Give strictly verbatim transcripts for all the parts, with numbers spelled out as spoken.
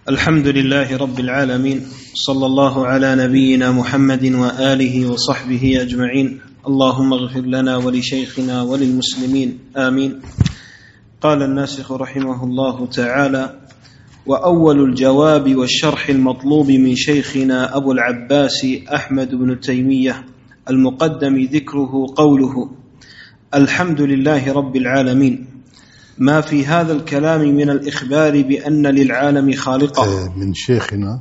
الحمد لله رب العالمين، صلى الله على نبينا محمد وآله وصحبه أجمعين. اللهم اغفر لنا ولشيخنا وللمسلمين آمين. قال الناسخ رحمه الله تعالى: وأول الجواب والشرح المطلوب من شيخنا أبو العباس أحمد بن تيمية المقدم ذكره قوله: الحمد لله رب العالمين، ما في هذا الكلام من الإخبار بأن للعالم خالقا. من شيخنا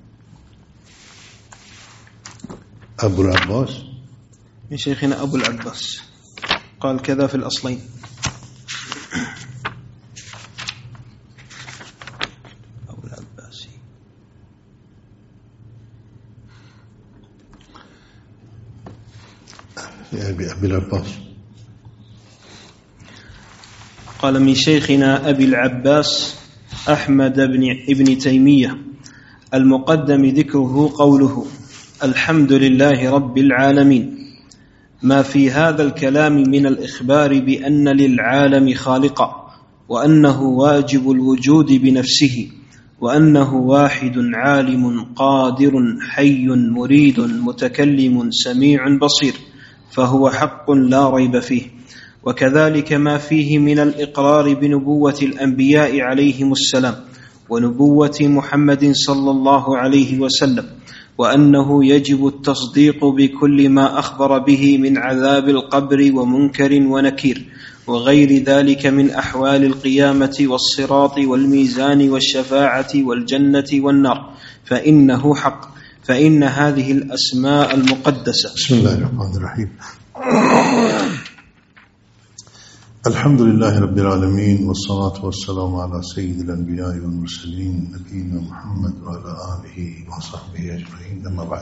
أبو العباس من شيخنا أبو العباس قال كذا في الأصلين. أبو العباس يا أبي العباس قال من شيخنا أبي العباس أحمد بن ابن تيمية المقدم ذكره قوله: الحمد لله رب العالمين، ما في هذا الكلام من الإخبار بأن للعالم خالقا، وأنه واجب الوجود بنفسه، وأنه واحد عالم قادر حي مريد متكلم سميع بصير، فهو حق لا ريب فيه. وكذلك ما فيه من الإقرار بنبوة الأنبياء عليهم السلام، ونبوة محمد صلى الله عليه وسلم، وأنه يجب التصديق بكل ما أخبر به من عذاب القبر ومنكر ونكير وغير ذلك من أحوال القيامة والصراط والميزان والشفاعة والجنة والنار، فإنه حق، فإن هذه الأسماء المقدسة. بسم الله الرحمن الرحيم. الحمد لله رب العالمين، والصلاة والسلام على سيد الأنبياء والمرسلين نبينا محمد وعلى آله وصحبه أجمعين. أما بعد،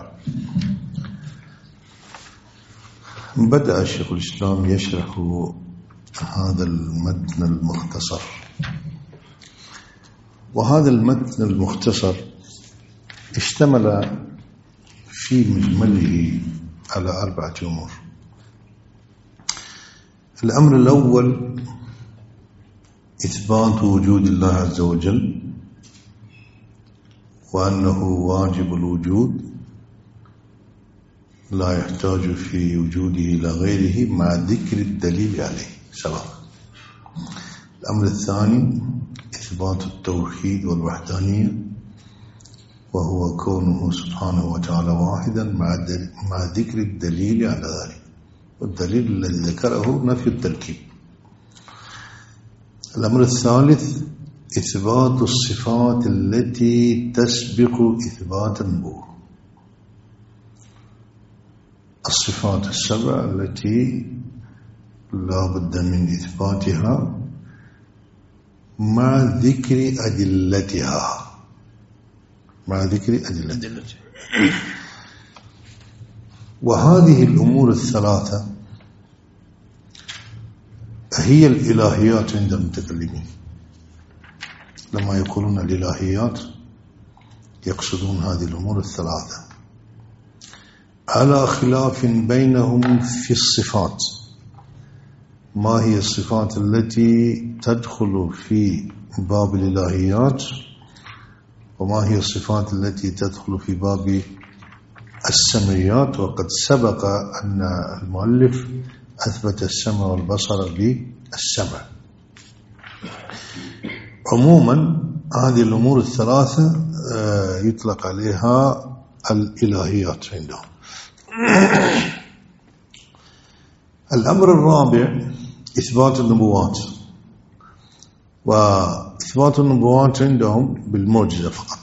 بدأ الشيخ الإسلام يشرح هذا المتن المختصر، وهذا المتن المختصر اشتمل في مجمله على أربعة أمور. الأمر الأول إثبات وجود الله عز وجل، وأنه واجب الوجود لا يحتاج في وجوده إلى غيره مع ذكر الدليل عليه سواء. الأمر الثاني إثبات التوحيد والوحدانية، وهو كونه سبحانه وتعالى واحدا مع ذكر الدليل على ذلك، والدليل الذي ذكره نفي التركيب. الأمر الثالث إثبات الصفات التي تسبق إثبات النبوة، الصفات السبع التي لا بد من إثباتها مع ذكر أدلتها مع ذكر أدلتها وهذه الأمور الثلاثة هي الإلهيات عند المتكلمين. لما يقولون الإلهيات يقصدون هذه الأمور الثلاثة، على خلاف بينهم في الصفات. ما هي الصفات التي تدخل في باب الإلهيات، وما هي الصفات التي تدخل في باب السمعيات؟ وقد سبق أن المؤلف أثبت السمع والبصر بالسمع. عموما هذه الأمور الثلاثة يطلق عليها الإلهيات عندهم. الأمر الرابع إثبات النبوات، وإثبات النبوات عندهم بالمعجزة فقط.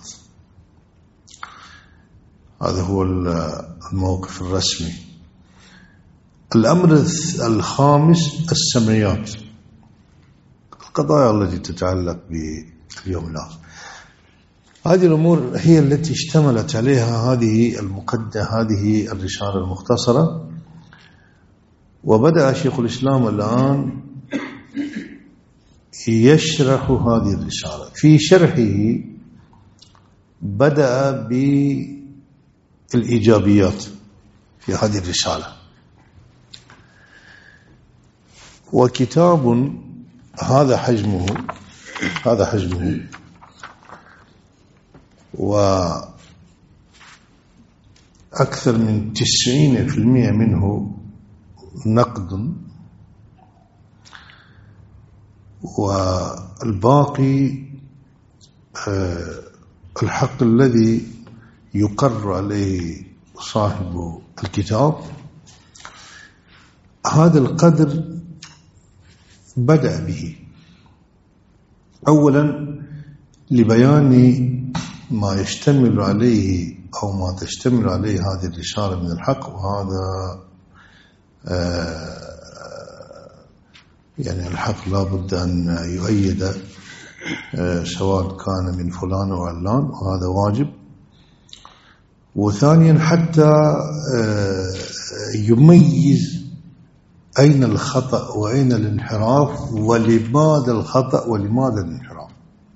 هذا هو الموقف الرسمي. الأمر الخامس السمعيات، القضايا التي تتعلق باليوم الآخر. هذه الأمور هي التي اشتملت عليها هذه المقدمة، هذه الرسالة المختصرة. وبدأ شيخ الإسلام الآن يشرح هذه الرسالة. في شرحه بدأ بالإيجابيات في هذه الرسالة، وكتاب هذا حجمه هذا حجمه وأكثر من تسعين في المئة منه نقد، والباقي الحق الذي يقر عليه صاحب الكتاب. هذا القدر بدأ به أولا لبيان ما يشتمل عليه أو ما تشتمل عليه هذه الرسالة من الحق، وهذا يعني الحق لا بد أن يؤيد سواء كان من فلان أو علان، وهذا واجب. وثانيا حتى يميز أين الخطأ وأين الانحراف، ولماذا الخطأ ولماذا الانحراف.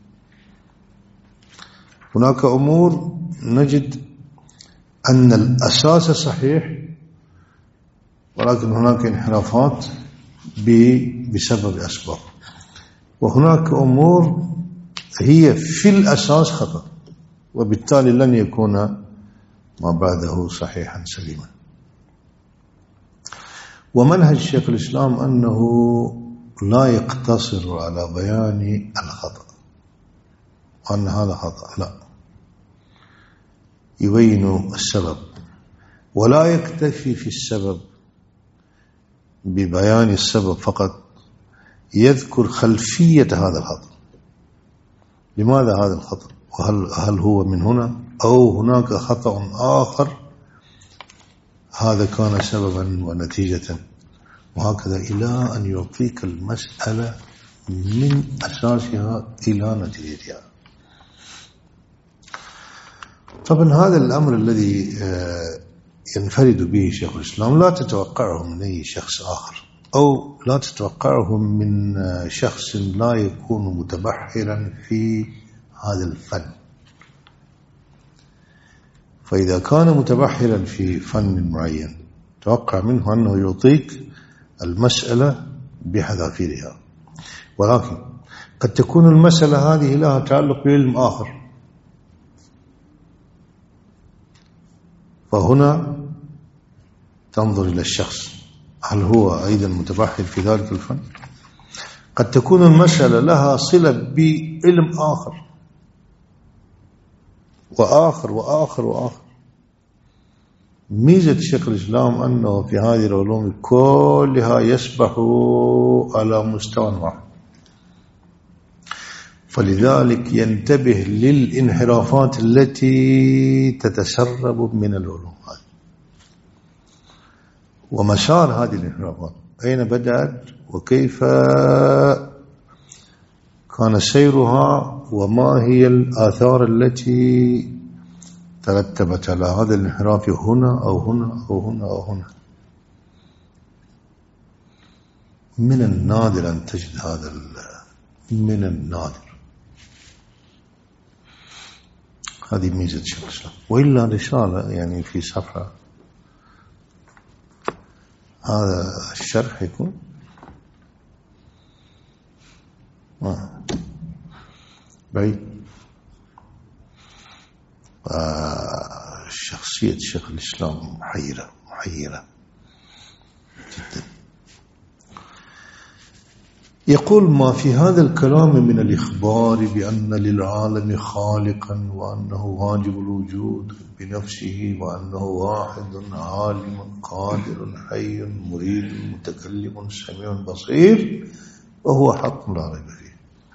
هناك أمور نجد أن الأساس صحيح، ولكن هناك انحرافات بسبب أسباب، وهناك أمور هي في الأساس خطأ، وبالتالي لن يكون ما بعده صحيحا سليما. ومنهج شيخ الإسلام أنه لا يقتصر على بيان الخطأ وأن هذا خطأ، لا، يبين السبب، ولا يكتفي في السبب ببيان السبب فقط، يذكر خلفية هذا الخطأ، لماذا هذا الخطأ، وهل هل هو من هنا أو هناك خطأ آخر هذا كان سببا ونتيجة، وهكذا إلى أن يعطيك المسألة من أساسها إلى نتيجتها. طبعا هذا الأمر الذي ينفرد به شيخ الإسلام لا تتوقعه من أي شخص آخر، أو لا تتوقعه من شخص لا يكون متبحرا في هذا الفن. فإذا كان متبحرا في فن معين توقع منه أنه يعطيك المسألة بحذافيرها، ولكن قد تكون المسألة هذه لها تعلق بعلم آخر، فهنا تنظر إلى الشخص هل هو أيضا متبحر في ذلك الفن. قد تكون المسألة لها صلة بعلم آخر وآخر وآخر وآخر. ميزة شيخ الإسلام أنه في هذه العلوم كلها يسبح على مستوى واحد، فلذلك ينتبه للانحرافات التي تتسرب من العلوم هذه، ومسار هذه الانحرافات أين بدأت وكيف كان سيرها، وما هي الآثار التي ترتبت على هذا الانحراف هنا أو هنا أو هنا أو هنا. من النادر أن تجد هذا، من النادر. هذه ميزة شيخ الإسلام، وإلا رسالة يعني في صفحة هذا الشرح يكون آه. بعيد. آه. شخصية شيخ الإسلام محيرة محيرة جدا. يقول ما في هذا الكلام من الإخبار بأن للعالم خالقا وأنه واجب الوجود بنفسه وأنه واحد عالم قادر حي مريد متكلم سميع بصير، وهو حق لا ريب فيه.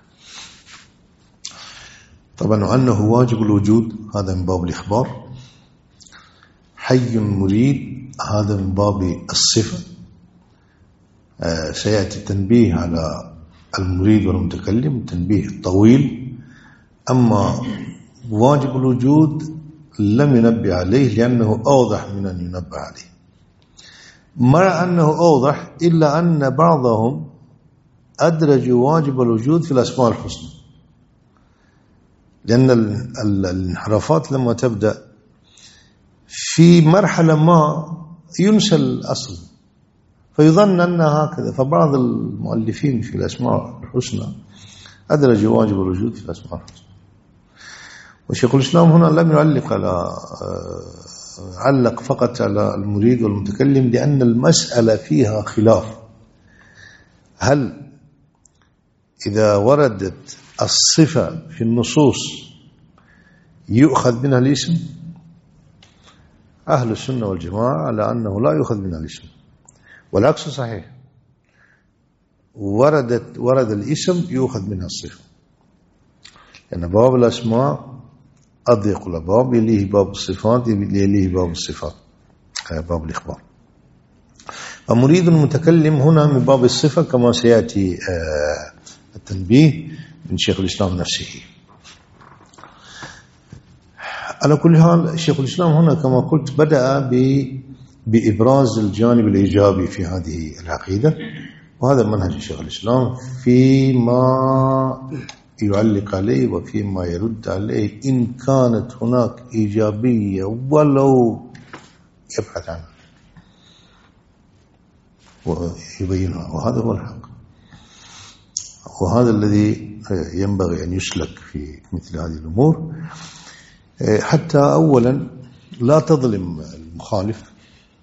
طبعا أنه واجب الوجود هذا من باب الإخبار، حي مريد هذا من باب الصفة. آه سيأتي التنبيه على المريد والمتكلم، تنبيه طويل. أما واجب الوجود لم ينبه عليه لأنه أوضح من أن ينبه عليه، مع أنه أوضح إلا أن بعضهم أدرجوا واجب الوجود في الأسماء الحسنى، لأن الانحرافات لما تبدأ في مرحلة ما ينسى الأصل فيظن أنها هكذا. فبعض المؤلفين في الأسماء الحسنى أدرجوا واجب الوجود في الأسماء الحسنى، وشيخ الإسلام هنا لم يعلق على علق فقط على المريد والمتكلم، لأن المسألة فيها خلاف. هل إذا وردت الصفة في النصوص يؤخذ منها الاسم؟ أهل السنة والجماعة على أنه لا يؤخذ منها الاسم، والعكس صحيح، وردت ورد الاسم يؤخذ منها الصفة، لأن باب الأسماء أضيق الأبواب، يليه باب الصفات، يليه باب الصفات باب الإخبار. فمريد المتكلم هنا من باب الصفة كما سيأتي التنبيه من شيخ الإسلام نفسه. على كل حال شيخ الإسلام هنا كما قلت بدأ بإبراز الجانب الإيجابي في هذه العقيدة، وهذا منهج شيخ الإسلام فيما يعلق عليه وفيما يرد عليه، إن كانت هناك إيجابية ولو يبحث عنها ويبينها، وهذا هو الحق، وهذا الذي ينبغي أن يسلك في مثل هذه الأمور، حتى أولا لا تظلم المخالف،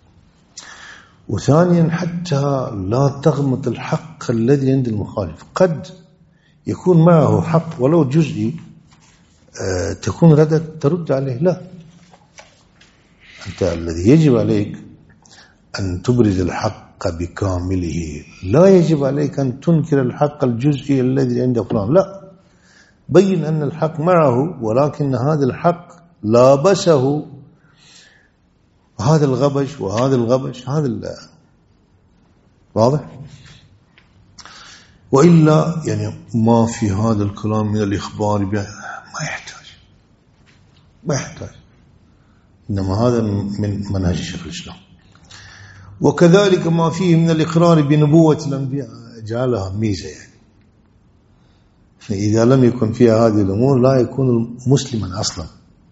وثانيا حتى لا تغمط الحق الذي عند المخالف. قد يكون معه حق ولو جزئي تكون ردت ترد عليه، لا، أنت الذي يجب عليك أن تبرز الحق بكامله، لا يجب عليك أن تنكر الحق الجزئي الذي عند فلان، لا، بين أن الحق معه، ولكن هذا الحق لابسه هذا الغبش وهذا الغبش، هذا واضح. وإلا يعني ما في هذا الكلام من الإخبار ما يحتاج ما يحتاج إنما هذا من منهج شيخ الإسلام. وكذلك ما فيه من الإقرار بنبوة الأنبياء جعلها ميزة، يعني فإذا لم يكن فيها هذه الأمور لا يكون مسلما أصلا.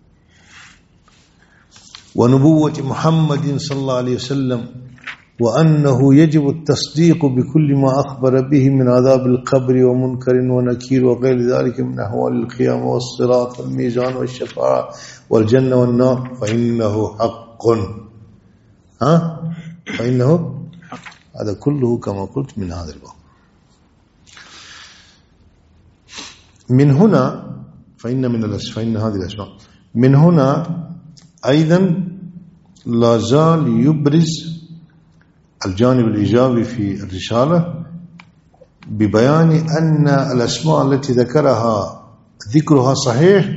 ونبوة محمد صلى الله عليه وسلم، وأنه يجب التصديق بكل ما أخبر به من عذاب القبر ومنكر ونكير وغير ذلك من أحوال القيامة والصراط والميزان والشفاعة والجنة والنار، فإنه حق. ها؟ فإنه هذا كله كما قلت من هذا الباب. من هنا فإن من الأسماء، فإن هذه الأسماء من هنا أيضا لا زال يبرز الجانب الإيجابي في الرسالة ببيان أن الأسماء التي ذكرها ذكرها صحيح،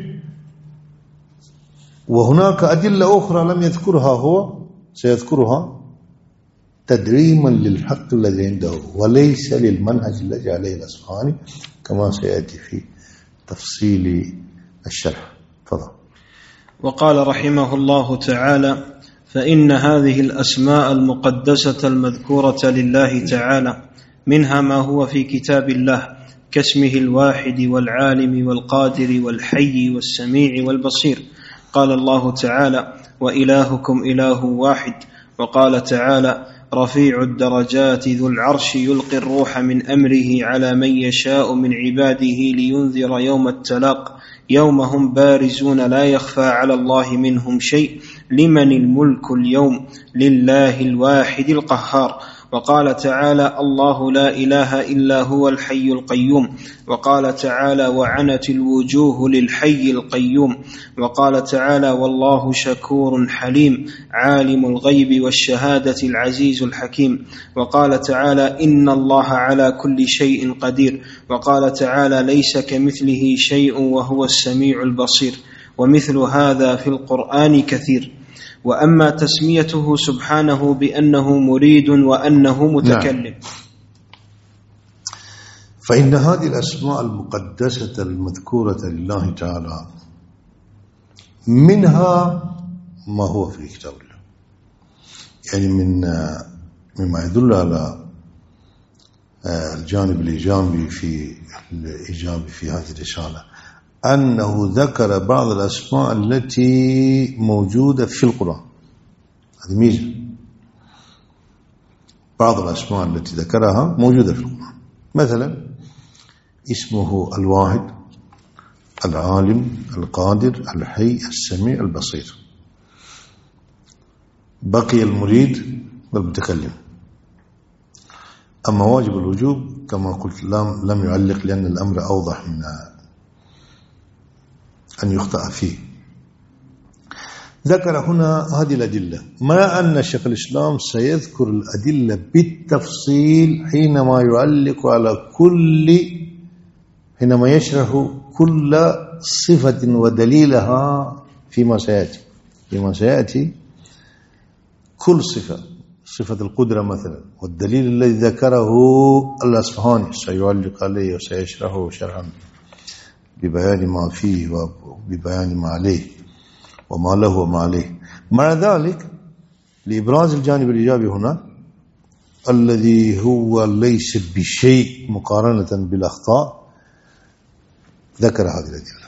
وهناك أدلة أخرى لم يذكرها هو سيذكرها تدعيما للحق الذي عنده، وليس للمنهج الذي عليه الأصفهاني كما سيأتي في تفصيل الشرح. تفضل. وقال رحمه الله تعالى: فإن هذه الأسماء المقدسة المذكورة لله تعالى منها ما هو في كتاب الله كاسمه الواحد والعالم والقادر والحي والسميع والبصير. قال الله تعالى: وإلهكم إله واحد. وقال تعالى: رفيع الدرجات ذو العرش يلقي الروح من أمره على من يشاء من عباده لينذر يوم التلاق يوم هم بارزون لا يخفى على الله منهم شيء لمن الملك اليوم لله الواحد القهار. وقال تعالى: الله لا إله إلا هو الحي القيوم. وقال تعالى: وعنت الوجوه للحي القيوم. وقال تعالى: والله شكور حليم عالم الغيب والشهادة العزيز الحكيم. وقال تعالى: إن الله على كل شيء قدير. وقال تعالى: ليس كمثله شيء وهو السميع البصير. ومثل هذا في القرآن كثير. وأما تسميته سبحانه بأنه مريد وأنه متكلم، نعم. فإن هذه الأسماء المقدسة المذكورة لله تعالى منها ما هو في كتاب الله، يعني من مما يدل على الجانب الإيجابي في الإيجابي في هذه الرسالة أنه ذكر بعض الأسماء التي موجودة في القرآن. هذه ميزة، بعض الأسماء التي ذكرها موجودة في القرآن، مثلا اسمه الواحد العالم القادر الحي السميع البصير. بقي المريد والمتكلم. أما واجب الوجوب كما قلت لم يعلق لأن الأمر أوضح من أن يخطأ فيه. ذكر هنا هذه الأدلة، ما أن شيخ الإسلام سيذكر الأدلة بالتفصيل حينما يعلق على كل حينما يشرح كل صفة ودليلها فيما سيأتي فيما سيأتي كل صفة، صفة القدرة مثلا، والدليل الذي ذكره الأصفهاني سيعلق عليه وسيشرحه شرحا ببيان ما فيه وببيان ما عليه وما له وما عليه. مع ذلك لإبراز الجانب الإيجابي هنا الذي هو ليس بشيء مقارنة بالأخطاء ذكر هذه الأدلة.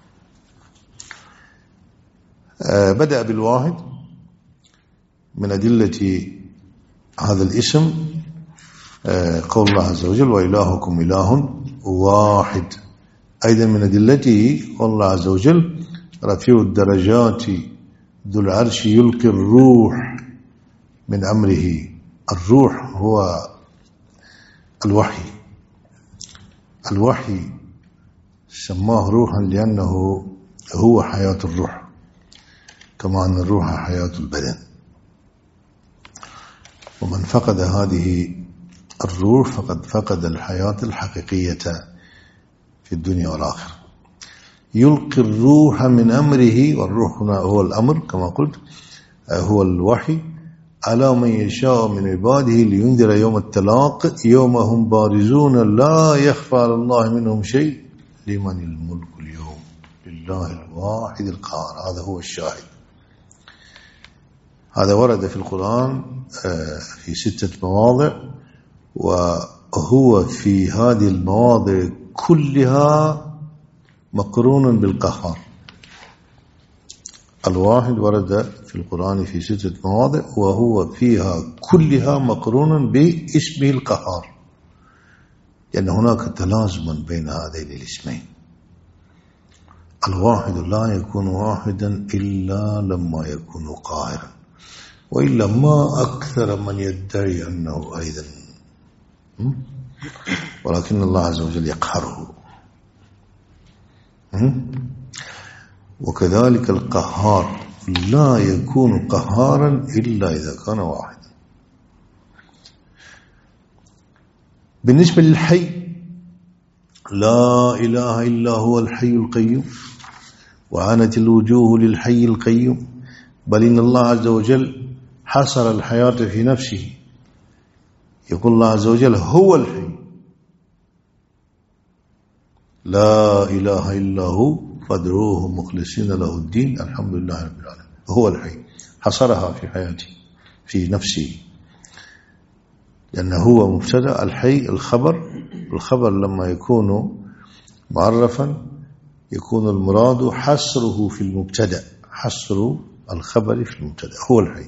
آه بدأ بالواحد من أدلة هذا الاسم آه قول الله عز وجل وإلهكم إله واحد. أيضا من أدلته قول الله عز وجل رفيع الدرجات ذو العرش يلقي الروح من أمره. الروح هو الوحي. الوحي سماه روحا لأنه هو حياة الروح، كما أن الروح حياة البدن. ومن فقد هذه الروح فقد فقد الحياة الحقيقية في الدنيا والآخرة. يلقي الروح من أمره، والروح هنا هو الأمر كما قلت، هو الوحي، على من يشاء من عباده لينذر يوم التلاق يوم هم بارزون لا يخفى على الله منهم شيء لمن الملك اليوم لله الواحد القهار. هذا هو الشاهد. هذا ورد في القرآن في ستة مواضع، وهو في هذه المواضع كلها مقرون بالقهار. الواحد ورد في القرآن في ستة مواضع وهو فيها كلها مقرون باسمه القهار، لأن هناك تلازما بين هذين الاسمين. الواحد لا يكون واحدا إلا لما يكون قاهرا، وإلا ما أكثر من يدعي أنه أيضا، ولكن الله عز وجل يقهره. وكذلك القهار لا يكون قهارا إلا إذا كان واحدا. بالنسبة للحي لا إله إلا هو الحي القيوم، وعنت الوجوه للحي القيوم، بل إن الله عز وجل حصر الحياة في نفسه. يقول الله عز وجل هو الحي لا إله إلا هو فادعوه مخلصين له الدين الحمد لله رب العالمين. هو الحي حصرها في حياته في نفسه، لأنه هو مبتدأ. الحي الخبر، الخبر لما يكون معرفا يكون المراد حصره في المبتدأ، حصر الخبر في المبتدأ هو الحي.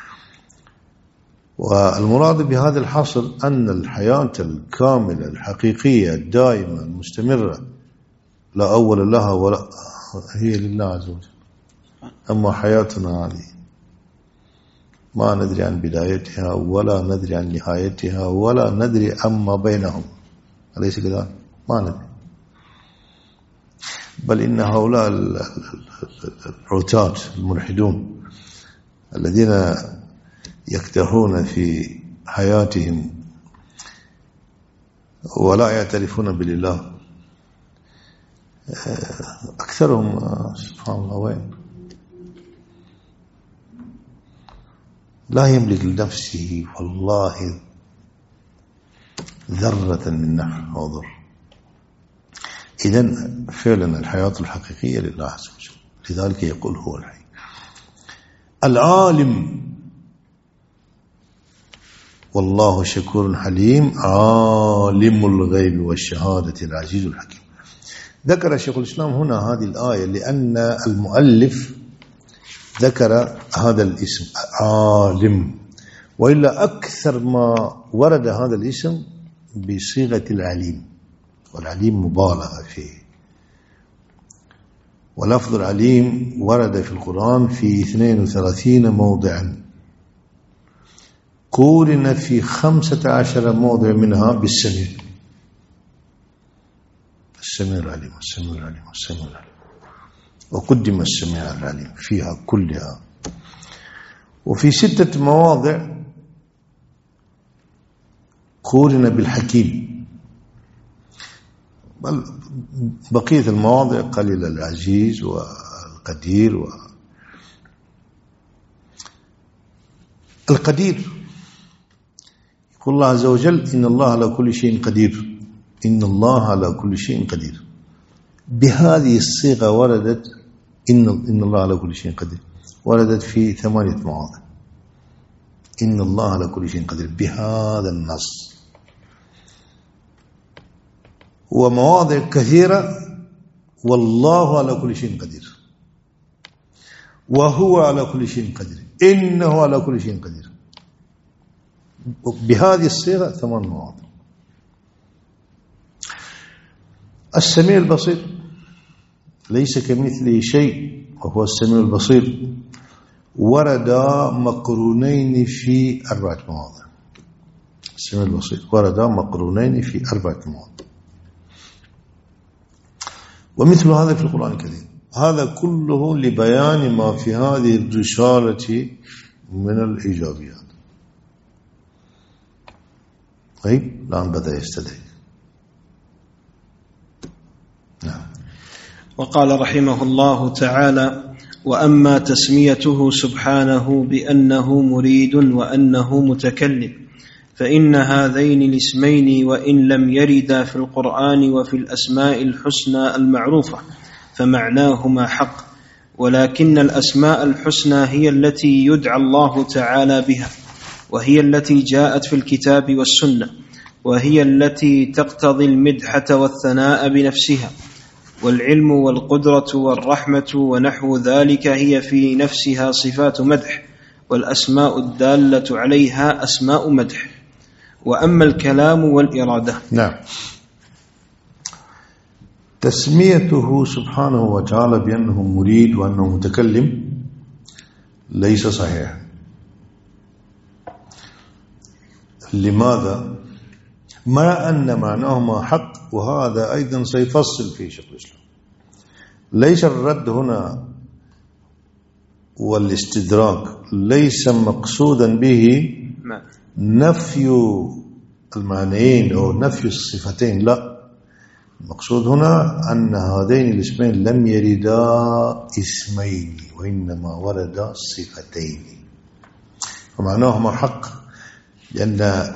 والمراد بهذا الحصر أن الحياة الكاملة الحقيقية الدائمة المستمرة لا أول لها ولا هي لله عز وجل. أما حياتنا هذه ما ندري عن بدايتها ولا ندري عن نهايتها ولا ندري أما بينهم، أليس كذلك؟ ما ندري. بل إن هؤلاء العتاة الملحدون الذين يكتهون في حياتهم ولا يعترفون بالله أكثرهم سبحان الله وين لا يملك لنفسه والله ذرة من نفع أو ضر. إذن فعلا الحياة الحقيقية لله عز وجل، لذلك يقول هو الحي. العالم والله شكور حليم عالم الغيب والشهادة العزيز الحكيم. ذكر شيخ الإسلام هنا هذه الآية لأن المؤلف ذكر هذا الاسم عالم، وإلا أكثر ما ورد هذا الاسم بصيغة العليم، والعليم مبالغة فيه ولفظ العليم ورد في القرآن في اثنين وثلاثين موضعا، قورن في خمسة عشر موضع منها بالسميع، السميع العليم السميع العليم السميع العليم، وقدم السميع العليم فيها كلها. وفي ستة مواضع قورن بالحكيم، بل بقية المواضع قليل، العزيز والقدير. و القدير يقول الله عز وجل إن الله على كل شيء قدير، إن الله على كل شيء قدير. بهذه الصيغة وردت إن, إن الله على كل شيء قدير، وردت في ثمانية مواضع إن الله على كل شيء قدير بهذا النص. ومواضع كثيرة والله على كل شيء قدير، وهو على كل شيء قدير، إنه على كل شيء قدير. بهذه الصيغة ثمان مواضع. السميع البصير ليس كمثله شيء وهو السميع البصير، ورد مقرونين في أربعة مواضع. السميع البصير ورد مقرونين في أربعة مواضع، ومثل هذا في القرآن الكريم. هذا كله لبيان ما في هذه الرسالة من الإيجابيات. طيب الآن بدأ يستدعي. نعم. وقال رحمه الله تعالى: وأما تسميته سبحانه بأنه مريد وأنه متكلم، فإن هذين الاسمين وإن لم يردا في القرآن وفي الأسماء الحسنى المعروفة فمعناهما حق، ولكن الأسماء الحسنى هي التي يدعى الله تعالى بها، وهي التي جاءت في الكتاب والسنة، وهي التي تقتضي المدحة والثناء بنفسها، والعلم والقدرة والرحمة ونحو ذلك هي في نفسها صفات مدح، والأسماء الدالة عليها أسماء مدح. وأما الكلام والإرادة. نعم. تسميته سبحانه وتعالى بأنه مريد وأنه متكلم ليس صحيح. لماذا؟ مع أن معناهما حق، وهذا أيضا سيفصل في شيخ الإسلام. ليس الرد هنا والاستدراك ليس مقصودا به نفي المعنيين أو نفي الصفتين، لا، المقصود هنا أن هذين الاسمين لم يردا اسمين وإنما وردا صفتين، فمعناهما حق، لأن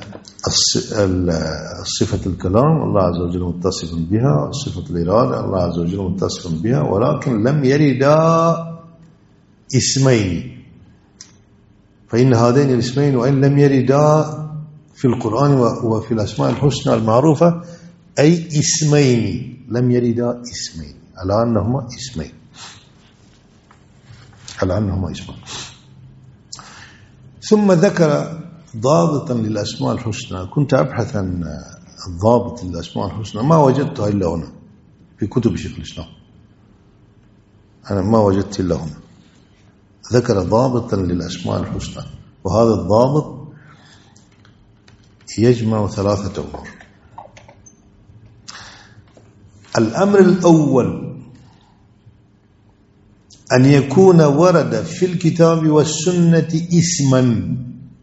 صفة الكلام الله عز وجل متصف بها، صفة الإرادة الله عز وجل متصف بها، ولكن لم يردا اسمين. فإن هذين الاسمين وإن لم يردا في القرآن وفي الأسماء الحسنى المعروفة أي اسمين، لم يردا اسمين، على أنهما اسمين، على أنهما اسمين. ثم ذكر ضابطا للأسماء الحسنى. كنت أبحث عن الضابط للأسماء الحسنى، ما وجدتها إلا هنا في كتب شيخ الإسلام، أنا ما وجدت إلا هنا. ذكر ضابطا للأسماء الحسنى، وهذا الضابط يجمع ثلاثة أمور. الأمر الأول أن يكون ورد في الكتاب والسنة اسما،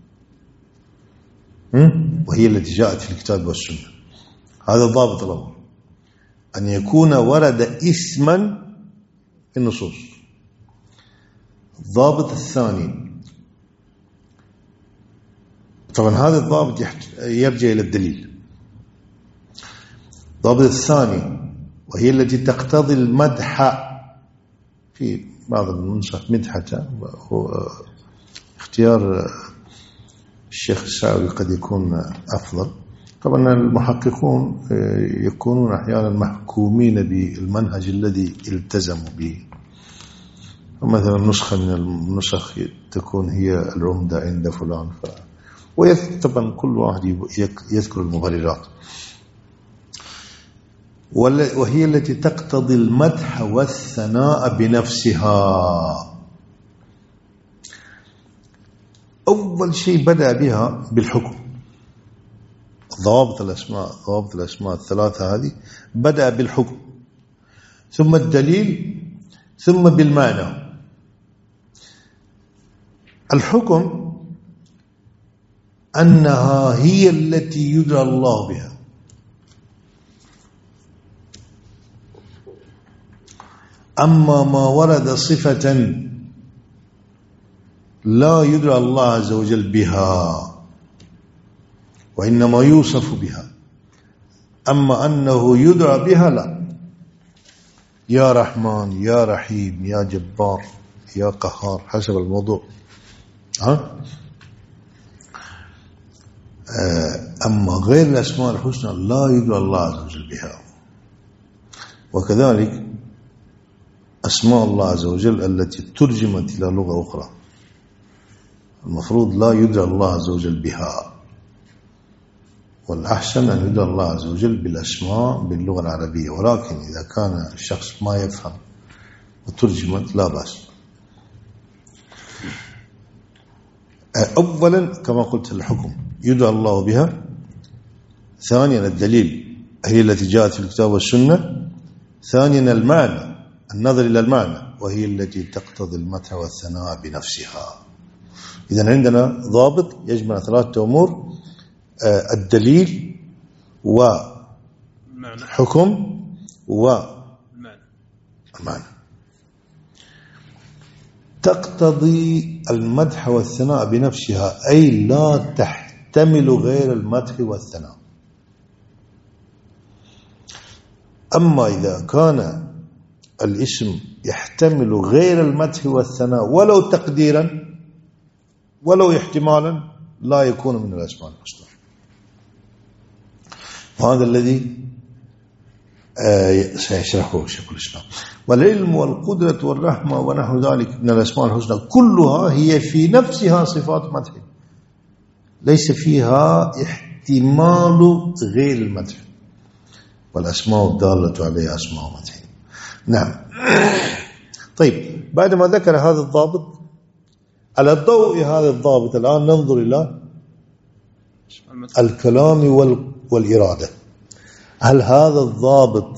وهي التي جاءت في الكتاب والسنة. هذا الضابط الأول، أن يكون ورد اسما في النصوص. الضابط الثاني، طبعا هذا الضابط يرجع إلى الدليل. الضابط الثاني وهي التي تقتضي المدح، في بعض النسخ مدحة، اختيار الشيخ السعودي قد يكون أفضل. طبعا المحققون يكونون أحيانا محكومين بالمنهج الذي التزموا به، مثلا نسخة من النسخ تكون هي العمدة عند فلان، ف... وطبعا كل واحد يذكر المبررات. وهي التي تقتضي المدح والثناء بنفسها. أول شيء بدأ بها بالحكم، ضوابط الأسماء ضوابط الأسماء الثلاثة هذه بدأ بالحكم، ثم الدليل، ثم بالمعنى. الحكم أنها هي التي يدعى الله بها، أما ما ورد صفة لا يدعى الله عز وجل بها وإنما يوصف بها، أما أنه يدعى بها لا. يا رحمن، يا رحيم، يا جبار، يا قهار، حسب الموضوع. ها؟ أما غير الأسماء الحسنى لا يدعى الله عز وجل بها. وكذلك أسماء الله عز وجل التي ترجمت إلى لغة أخرى المفروض لا يدعى الله عز وجل بها، والأحسن أن يدعى الله عز وجل بالأسماء باللغة العربية، ولكن إذا كان الشخص ما يفهم وترجمت لا بأس. أولا كما قلت الحكم يدعى الله بها، ثانيا الدليل هي التي جاءت في الكتاب والسنة، ثانيا المعنى النظر إلى المعنى وهي التي تقتضي المدح والثناء بنفسها. إذن عندنا ضابط يجمع ثلاثة أمور: الدليل وحكم ومعنى. تقتضي المدح والثناء بنفسها أي لا تحتمل غير المدح والثناء. أما إذا كان الاسم يحتمل غير المدح والثناء ولو تقديرا ولو احتمالا لا يكون من الأسماء الحسنى. وهذا الذي سيشرحه شيخ الإسلام. والعلم والقدرة والرحمة ونحو ذلك من الأسماء الحسنى كلها هي في نفسها صفات مدح، ليس فيها احتمال غير المدح، والأسماء الدالة عليها أسماء مدح. نعم. طيب، بعدما ذكر هذا الضابط، على ضوء هذا الضابط الآن ننظر إلى الكلام والإرادة. هل هذا الضابط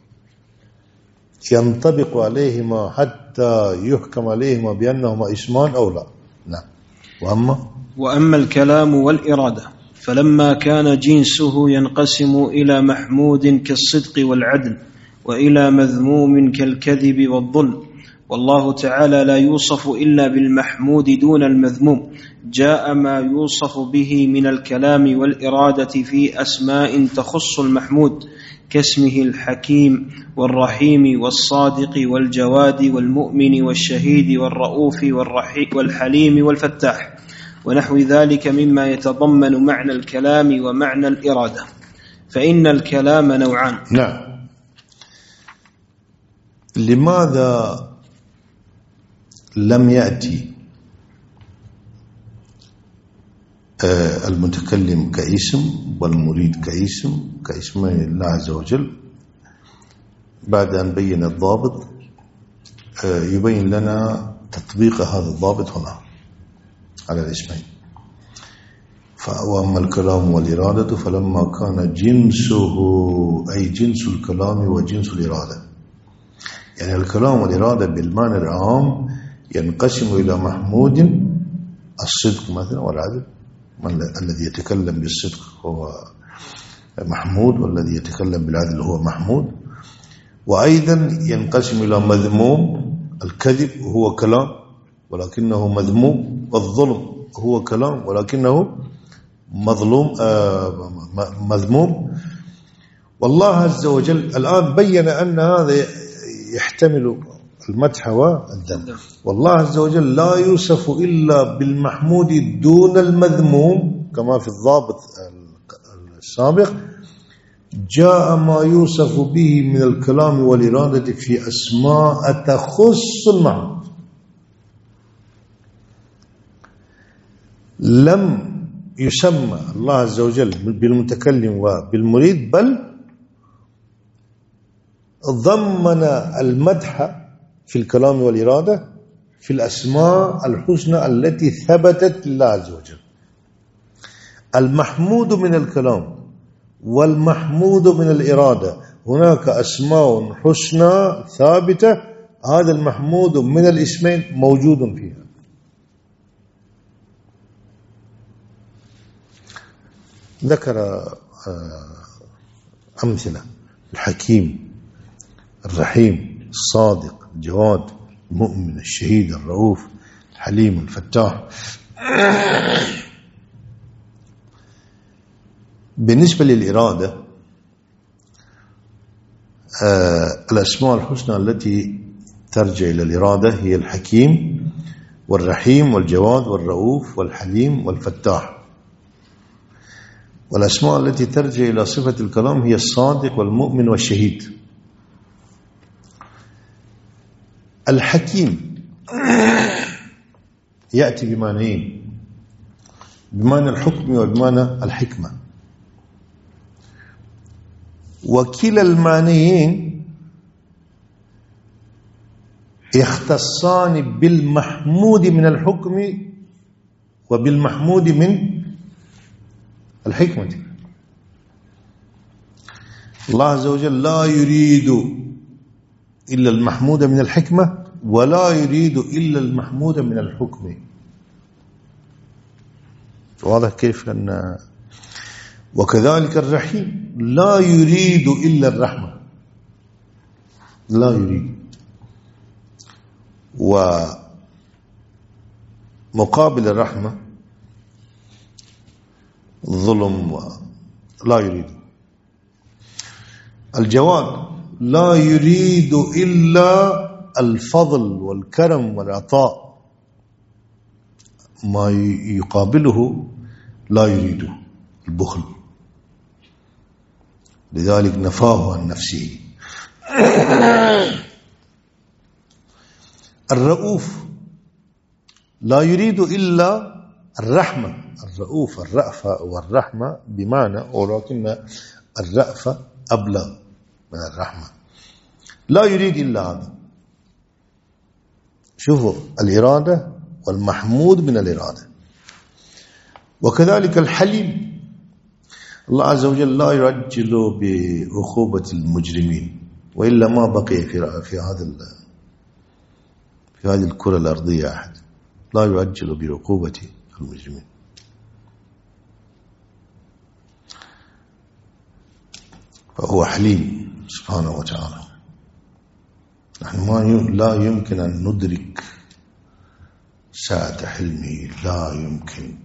ينطبق عليهما حتى يحكم عليهما بأنهما اسمان أو لا؟ نعم. وأما وأما الكلام والإرادة فلما كان جنسه ينقسم إلى محمود كالصدق والعدل وإلى مذموم كالكذب والظلم، والله تعالى لا يوصف إلا بالمحمود دون المذموم، جاء ما يوصف به من الكلام والإرادة في أسماء تخص المحمود كاسمه الحكيم والرحيم والصادق والجواد والمؤمن والشهيد والرؤوف والحليم والفتاح ونحو ذلك مما يتضمن معنى الكلام ومعنى الإرادة. فإن الكلام نوعان. نعم. لماذا لم يأتي المتكلم كاسم والمريد كاسم كاسمين الله عز وجل بعد أن بين الضابط؟ يبين لنا تطبيق هذا الضابط هنا على الاسمين. وأما الكلام والإرادة فلما كان جنسه أي جنس الكلام وجنس الإرادة، يعني الكلام والإرادة بالمعنى العام ينقسم إلى محمود الصدق مثلا والعدل، الذي يتكلم بالصدق هو محمود والذي يتكلم بالعدل هو محمود. وأيضا ينقسم إلى مذموم، الكذب هو كلام ولكنه مذموم، والظلم هو كلام ولكنه مظلوم آه مذموم. والله عز وجل الآن بين أن هذا يحتمل المدح والذم، والله عز وجل لا يوصف إلا بالمحمود دون المذموم كما في الضابط السابق. جاء ما يوصف به من الكلام والإرادة في أسماء تخص المحمود، لم يسمى الله عز وجل بالمتكلم وبالمريد، بل ضمن المدح في الكلام والإرادة في الأسماء الحسنى التي ثبتت لله عز وجل. المحمود من الكلام والمحمود من الإرادة، هناك أسماء حسنى ثابتة، هذا المحمود من الاسمين موجود فيها. ذكر أمثلة: الحكيم، الرحيم، الصادق، الجواد، المؤمن، الشهيد، الرؤوف، الحليم، الفتاح. بالنسبة للإرادة، آه الأسماء الحسنى التي ترجع إلى الإرادة هي الحكيم والرحيم والجواد والرؤوف والحليم والفتاح. والأسماء التي ترجع إلى صفة الكلام هي الصادق والمؤمن والشهيد. الحكيم يأتي بمعنيين: بمعنى الحكم وبمعنى الحكمة، وكلا المعنيين يختصان بالمحمود من الحكم وبالمحمود من الحكمة. الله عز وجل لا يريد إلا المحمود من الحكمة ولا يريد إلا المحمود من الحكم. واضح كيف؟ لأن وكذلك الرحيم لا يريد إلا الرحمة، لا يريد. ومقابل الرحمة الظلم لا يريد. الجواد لا يريد إلا الفضل والكرم والعطاء، ما يقابله لا يريده البخل، لذلك نفاه عن نفسه. الرؤوف لا يريد إلا الرحمة. الرؤوف الرأفة والرحمة بمعنى، ولكن الرأفة أبلغ من الرحمة. لا يريد إلا هذا. شوفوا الإرادة والمحمود من الإرادة. وكذلك الحليم، الله عز وجل لا يعجل بعقوبة المجرمين، وإلا ما بقي في في هذا في هذه الكرة الأرضية أحد لا يعجل بعقوبة المجرمين. فهو حليم سبحانه وتعالى. نحن ما لا يمكن أن ندرك سعة حلمه، لا يمكن.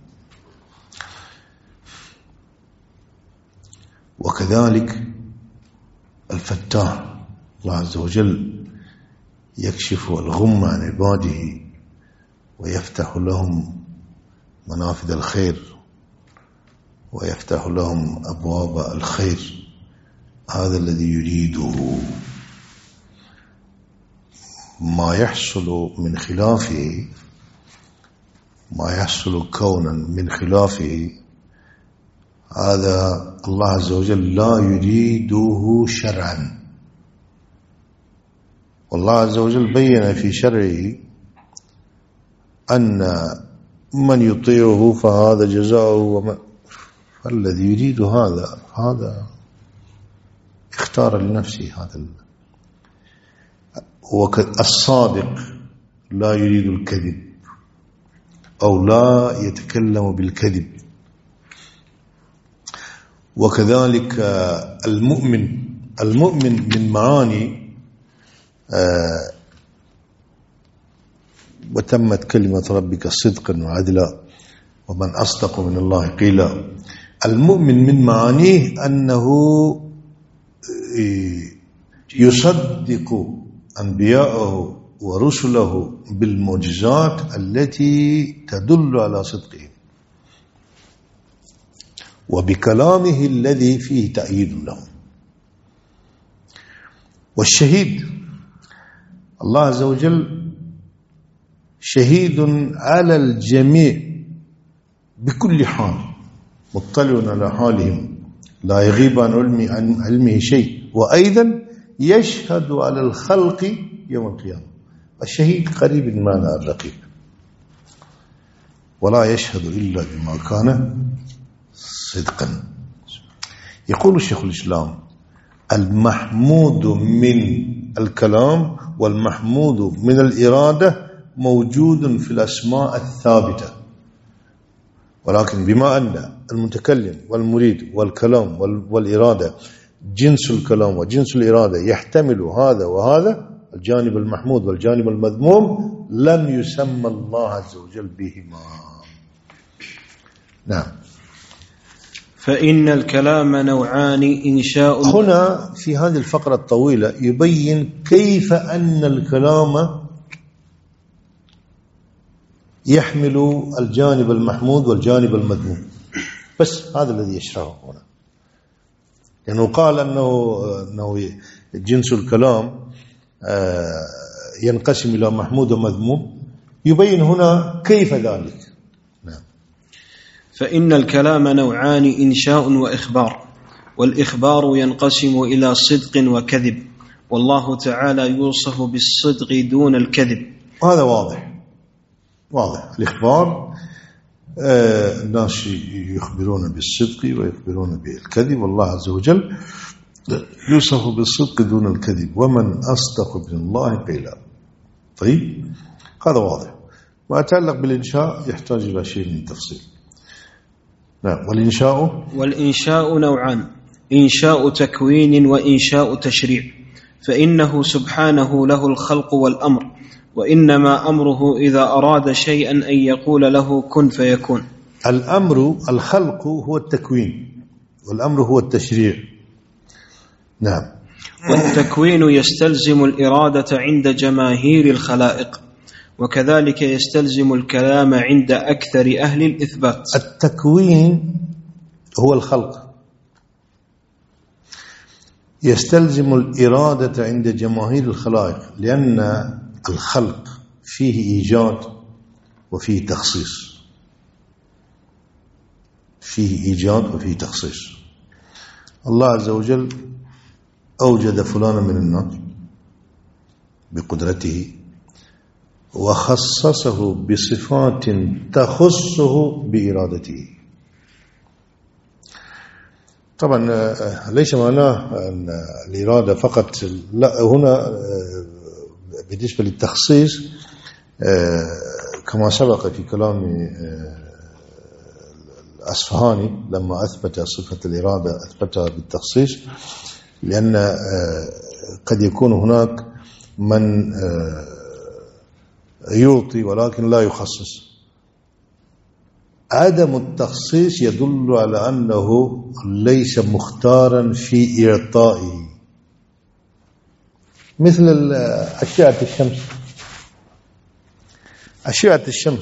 وكذلك الفتاح، الله عز وجل يكشف الغم عن عباده ويفتح لهم منافذ الخير ويفتح لهم أبواب الخير. هذا الذي يريده. ما يحصل من خلافه، ما يحصل كونا من خلافه، هذا الله عز وجل لا يريده شرعا. والله عز وجل بين في شرعه أن من يطيعه فهذا جزاؤه، ومن فالذي يريد هذا هذا اختار لنفسه هذا. والصادق لا يريد الكذب أو لا يتكلم بالكذب. وكذلك المؤمن، المؤمن من معاني آه وتمت كلمة ربك صدقا وعدلا ومن أصدق من الله قيلا. المؤمن من معانيه أنه يصدق أنبياءه ورسله بالمعجزات التي تدل على صدقه، وبكلامه الذي فيه تأييد له. والشهيد، الله عز وجل شهيد على الجميع بكل حال، مطلع على حالهم، لا يغيب عن علمه, عن علمه شيء، وأيضا يشهد على الخلق يوم القيامة. الشهيد قريب من معنى الرقيب، ولا يشهد إلا بما كان صدقا. يقول الشيخ الإسلام: المحمود من الكلام والمحمود من الإرادة موجود في الأسماء الثابتة، ولكن بما أن المتكلم والمريد والكلام والإرادة جنس الكلام وجنس الإرادة يحتمل هذا وهذا، الجانب المحمود والجانب المذموم، لم يسمى الله عز وجل بهما. نعم. فإن الكلام نوعان: إنشاء. هنا في هذه الفقرة الطويلة يبين كيف أن الكلام يحمل الجانب المحمود والجانب المذموم، بس هذا الذي يشرحه هنا، لأنه يعني قال أنه, أنه جنس الكلام ينقسم إلى محمود ومذموم، يبين هنا كيف ذلك. نعم. فإن الكلام نوعان: إنشاء وإخبار، والإخبار ينقسم إلى صدق وكذب، والله تعالى يوصف بالصدق دون الكذب. هذا واضح واضح. الإخبار آه الناس يخبرون بالصدق ويخبرون بالكذب، والله عز وجل يوصف بالصدق دون الكذب: ومن أصدق من الله قيلا. طيب، هذا واضح. ما يتعلق بالإنشاء يحتاج إلى شيء من التفصيل. نعم. والإنشاء والإنشاء نوعان: إنشاء تكوين وإنشاء تشريع، فإنه سبحانه له الخلق والأمر، وإنما أمره إذا أراد شيئا أن يقول له كن فيكون. الأمر الخلق هو التكوين، والأمر هو التشريع. نعم. والتكوين يستلزم الإرادة عند جماهير الخلائق، وكذلك يستلزم الكلام عند أكثر أهل الإثبات. التكوين هو الخلق، يستلزم الإرادة عند جماهير الخلائق، لأن الخلق فيه إيجاد وفيه تخصيص، فيه إيجاد وفيه تخصيص. الله عز وجل أوجد فلانا من الناس بقدرته وخصصه بصفات تخصه بإرادته. طبعا ليس معناه أن الإرادة فقط، لا، هنا بالنسبة للتخصيص كما سبق في كلام الأصفهاني لما أثبت صفة الإرادة أثبتها بالتخصيص، لأن قد يكون هناك من يعطي ولكن لا يخصص. عدم التخصيص يدل على أنه ليس مختارا في إعطائه، مثل أشعة الشمس. أشعة الشمس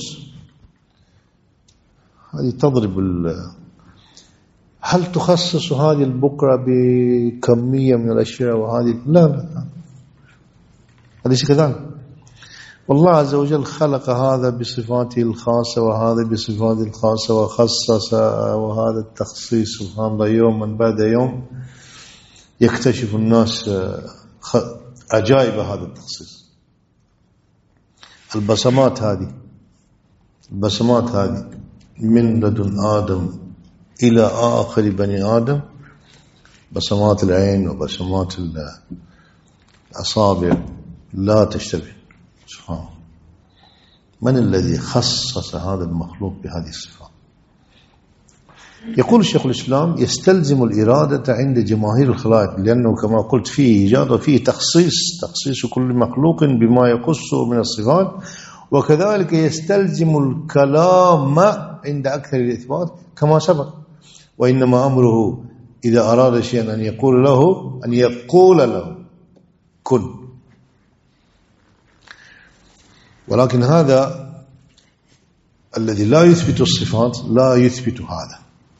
هذه تضرب ال... هل تخصص هذه البقرة بكمية من الأشياء وهذه؟ لا لا، أليس كذلك؟ والله عز وجل خلق هذا بصفاته الخاصة وهذا بصفاته الخاصة وخصص، وهذا التخصيص سبحان الله يوما بعد يوم يكتشف الناس عجائب هذا التخصيص. البصمات هذه البصمات هذه من لدن آدم إلى آخر بني آدم، بصمات العين وبصمات الأصابع لا تشتبه. سبحان الله، من الذي خصص هذا المخلوق بهذه الصفات؟ يقول الشيخ الإسلام: يستلزم الإرادة عند جماهير الخلائق، لأنه كما قلت فيه إيجاد وفيه تخصيص، تخصيص كل مخلوق بما يخصه من الصفات، وكذلك يستلزم الكلام عند أكثر الإثبات كما سبق: وإنما أمره إذا أراد شيئا أن يقول له أن يقول له كن. ولكن هذا الذي لا يثبت الصفات لا يثبت هذا،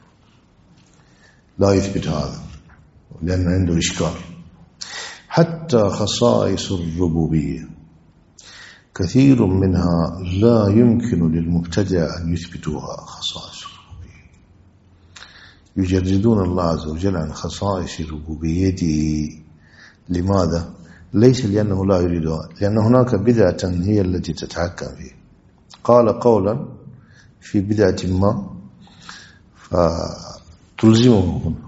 لا يثبت هذا، لأن عنده إشكال. حتى خصائص الربوبية كثير منها لا يمكن للمبتدع أن يثبتوها. خصائص الربوبية يجردون الله عز وجل عن خصائص ربوبيته لماذا؟ ليس لأنه لا يريدها، لأن هناك بدعة هي التي تتحكم فيه. قال قولا في بدعة ما فتلزمه هنا.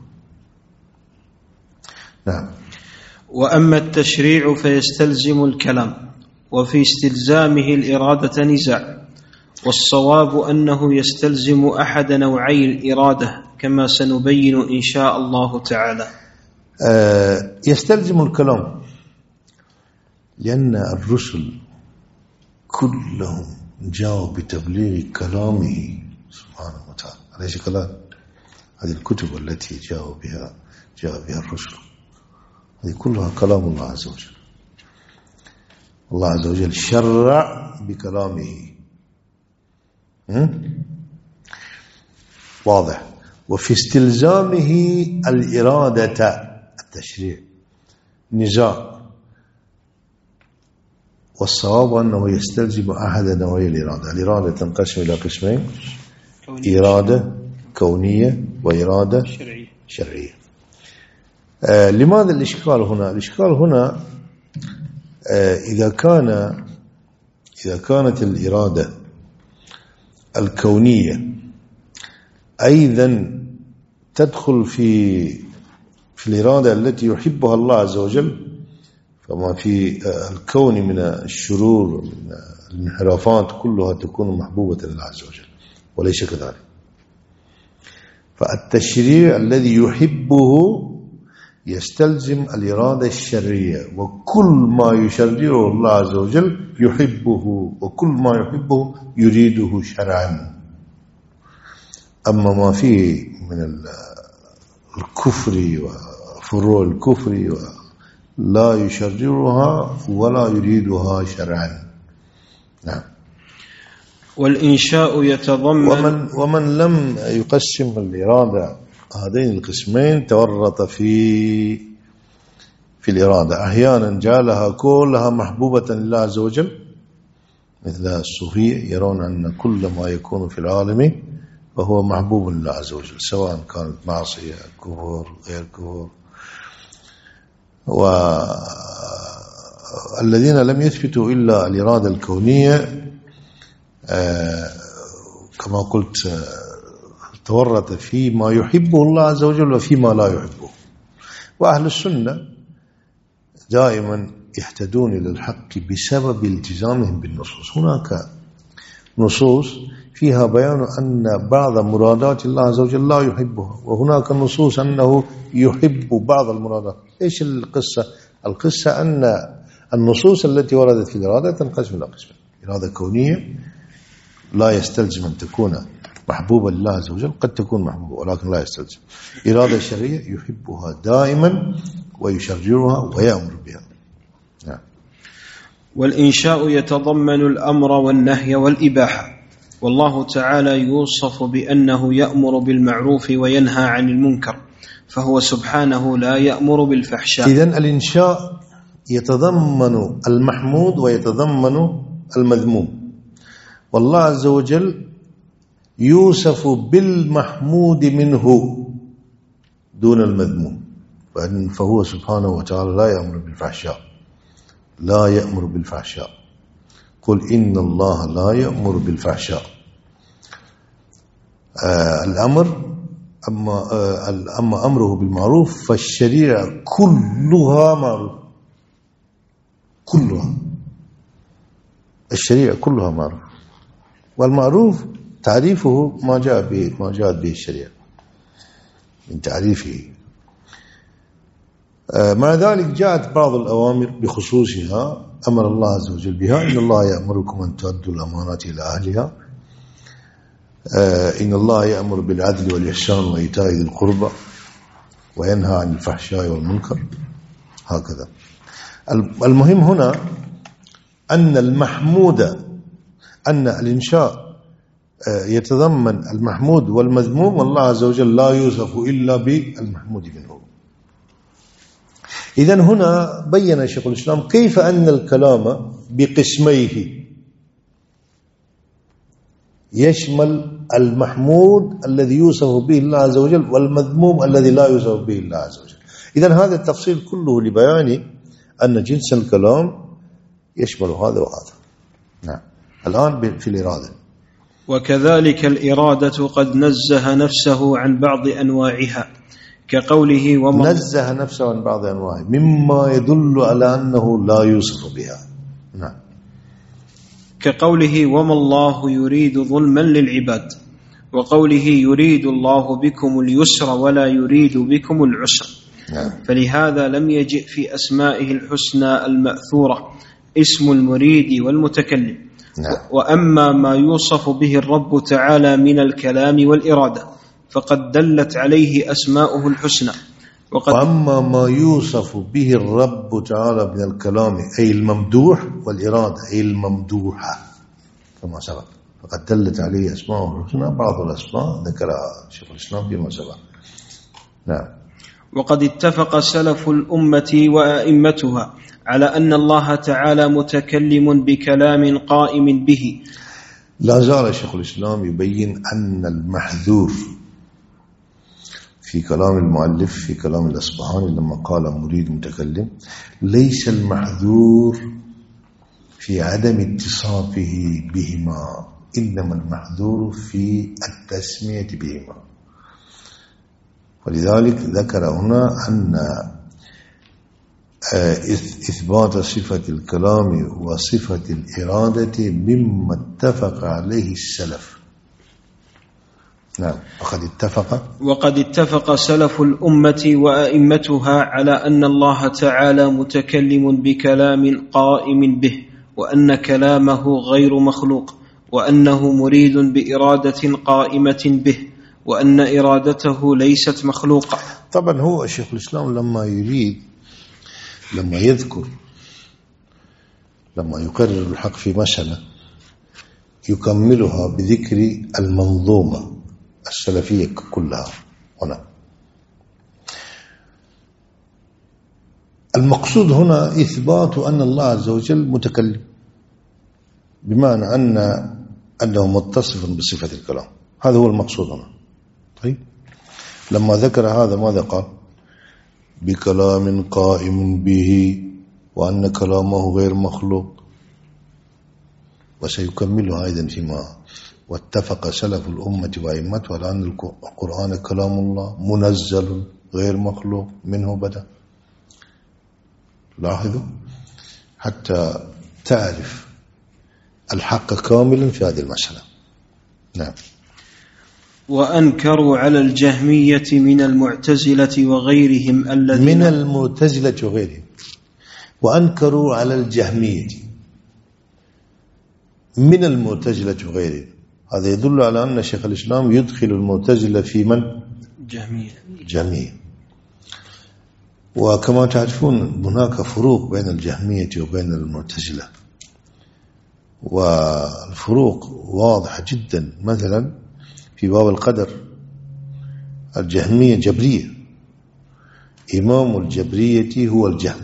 نعم. وأما التشريع فيستلزم الكلام، وفي استلزامه الإرادة نزاع، والصواب أنه يستلزم أحد نوعي الإرادة كما سنبين إن شاء الله تعالى. آه يستلزم الكلام لأن الرسل كلهم جاءوا بتبليغ كلامه سبحانه وتعالى، أليس كذلك؟ هذه الكتب التي جاءوا بها جاء بها الرسل هذه كلها كلام الله عز وجل. الله عز وجل شرع بكلامه. واضح. وفي استلزامه الإرادة التشريع نزاع، والصواب أنه يستلزم أحد نوعي الإرادة. الإرادة تنقسم إلى قسمين: إرادة كونية وإرادة شرعية, شرعية. آه لماذا الإشكال هنا؟ الإشكال هنا آه إذا كان إذا كانت الإرادة الكونية أيضا تدخل في في الإرادة التي يحبها الله عز وجل، فما في الكون من الشرور ومن الانحرافات كلها تكون محبوبة لله عز وجل، وليس كذلك. فالتشريع الذي يحبه يستلزم الإرادة الشرعية، وكل ما يشرعه الله عز وجل يحبه، وكل ما يحبه يريده شرعا. أما ما فيه من الكفر وفروع الكفر لا يشرعها ولا يريدها شرعا. نعم. والإنشاء يتضمن ومن, ومن لم يقسم الإرادة هذين القسمين تورط في في الإرادة. أحيانا جعلها كلها محبوبة لله عز وجل، مثل الصوفية يرون أن كل ما يكون في العالم فهو محبوب لله عز وجل، سواء كانت معصية كفر غير كفر. والذين لم يثبتوا إلا الإرادة الكونية آه كما قلت آه تورط فيما يحبه الله عز وجل وفيما لا يحبه. وأهل السنة دائما يهتدون إلى الحق بسبب التزامهم بالنصوص. هناك نصوص فيها بيان أن بعض مرادات الله عز وجل لا يحبها، وهناك نصوص أنه يحب بعض المرادات. إيش القصة؟ القصة أن النصوص التي وردت في الإرادة تنقسم إلى قسمين: إرادة كونية لا يستلزم أن تكون محبوبة لله عز وجل، قد تكون محبوبة ولكن لا يستلزم. إرادة شرعية يحبها دائما ويشرعها ويأمر بها. نعم. والإنشاء يتضمن الأمر والنهي والإباحة، والله تعالى يوصف بأنه يأمر بالمعروف وينهى عن المنكر، فهو سبحانه لا يأمر بالفحشاء. إذن الإنشاء يتضمن المحمود ويتضمن المذموم، والله عز وجل يوصف بالمحمود منه دون المذموم، فهو سبحانه وتعالى لا يأمر بالفحشاء، لا يأمر بالفحشاء. قل إن الله لا يأمر بالفحشاء. آه الأمر أما, آه أما أمره بالمعروف فالشريعة كلها معروف، كلها الشريعة كلها معروف، والمعروف تعريفه ما جاء به ما جاءت به الشريعة من تعريفه. آه مع ذلك جاءت بعض الأوامر بخصوصها أمر الله عز وجل بها: إن الله يأمركم أن تؤدوا الأمانات إلى أهلها، آه إن الله يأمر بالعدل والإحسان وإيتاء ذي القربى وينهى عن الفحشاء والمنكر، هكذا. المهم هنا أن المحمود أن الإنشاء آه يتضمن المحمود والمذموم، والله عز وجل لا يوصف إلا بالمحمود منه. إذن هنا بين شيخ الإسلام كيف أن الكلام بقسميه يشمل المحمود الذي يوصف به الله عز وجل والمذموم الذي لا يوصف به الله عز وجل. إذن هذا التفصيل كله لبيان أن جنس الكلام يشمل هذا وهذا. نعم. الآن في الإرادة. وكذلك الإرادة قد نزه نفسه عن بعض أنواعها كقوله وما نزه نفسه عن بعض أنواعها مما يدل على أنه لا يوصف بها. نعم. كقوله وما الله يريد ظلما للعباد، وقوله يريد الله بكم اليسر ولا يريد بكم العسر. نعم. فلهذا لم يجئ في أسمائه الحسنى المأثورة اسم المريد والمتكلم. نعم. وأما ما يوصف به الرب تعالى من الكلام والإرادة فقد دلت عليه أسماؤه الحسنى. وقد وأما ما يوصف به الرب تعالى من الكلام أي الممدوح والإرادة أي الممدوحة كما سبق فقد دلت عليه أسماؤه الحسنى. بعض الأسماء ذكرها شيخ الإسلام فيما سبق. نعم. وقد اتفق سلف الأمة وأئمتها على أن الله تعالى متكلم بكلام قائم به. لا زال شيخ الإسلام يبين أن المحذور في كلام المؤلف في كلام الأصبهاني لما قال مريد متكلم ليس المحذور في عدم اتصافه بهما، إنما المحذور في التسمية بهما. ولذلك ذكر هنا أن إثبات صفة الكلام وصفة الإرادة مما اتفق عليه السلف. نعم. وقد اتفق وقد اتفق سلف الأمة وأئمتها على أن الله تعالى متكلم بكلام قائم به، وأن كلامه غير مخلوق، وأنه مريد بإرادة قائمة به، وأن إرادته ليست مخلوقة. طبعا هو الشيخ الإسلام لما يريد لما يذكر لما يقرر الحق في مسألة يكملها بذكر المنظومة السلفية كلها هنا. المقصود هنا إثبات أن الله عز وجل متكلم، بمعنى أن أنه متصف بصفة الكلام. هذا هو المقصود هنا. طيب لما ذكر هذا ماذا قال؟ بكلام قائم به وأن كلامه غير مخلوق، وسيكملها أيضا فيما واتفق سلف الأمة وأئمتها على أن القرآن كلام الله منزل غير مخلوق منه بدأ. لاحظوا حتى تعرف الحق كاملا في هذه المسألة. نعم. وأنكروا على الجهمية من المعتزلة وغيرهم الذين من المعتزلة وغيرهم وأنكروا على الجهمية من المعتزلة وغيرهم. هذا يدل على أن شيخ الإسلام يدخل المعتزلة في من؟ جهمية. جهمية. وكما تعرفون هناك فروق بين الجهمية وبين المعتزلة، والفروق واضحة جدا. مثلا في باب القدر الجهمية جبرية، إمام الجبرية هو الجهم،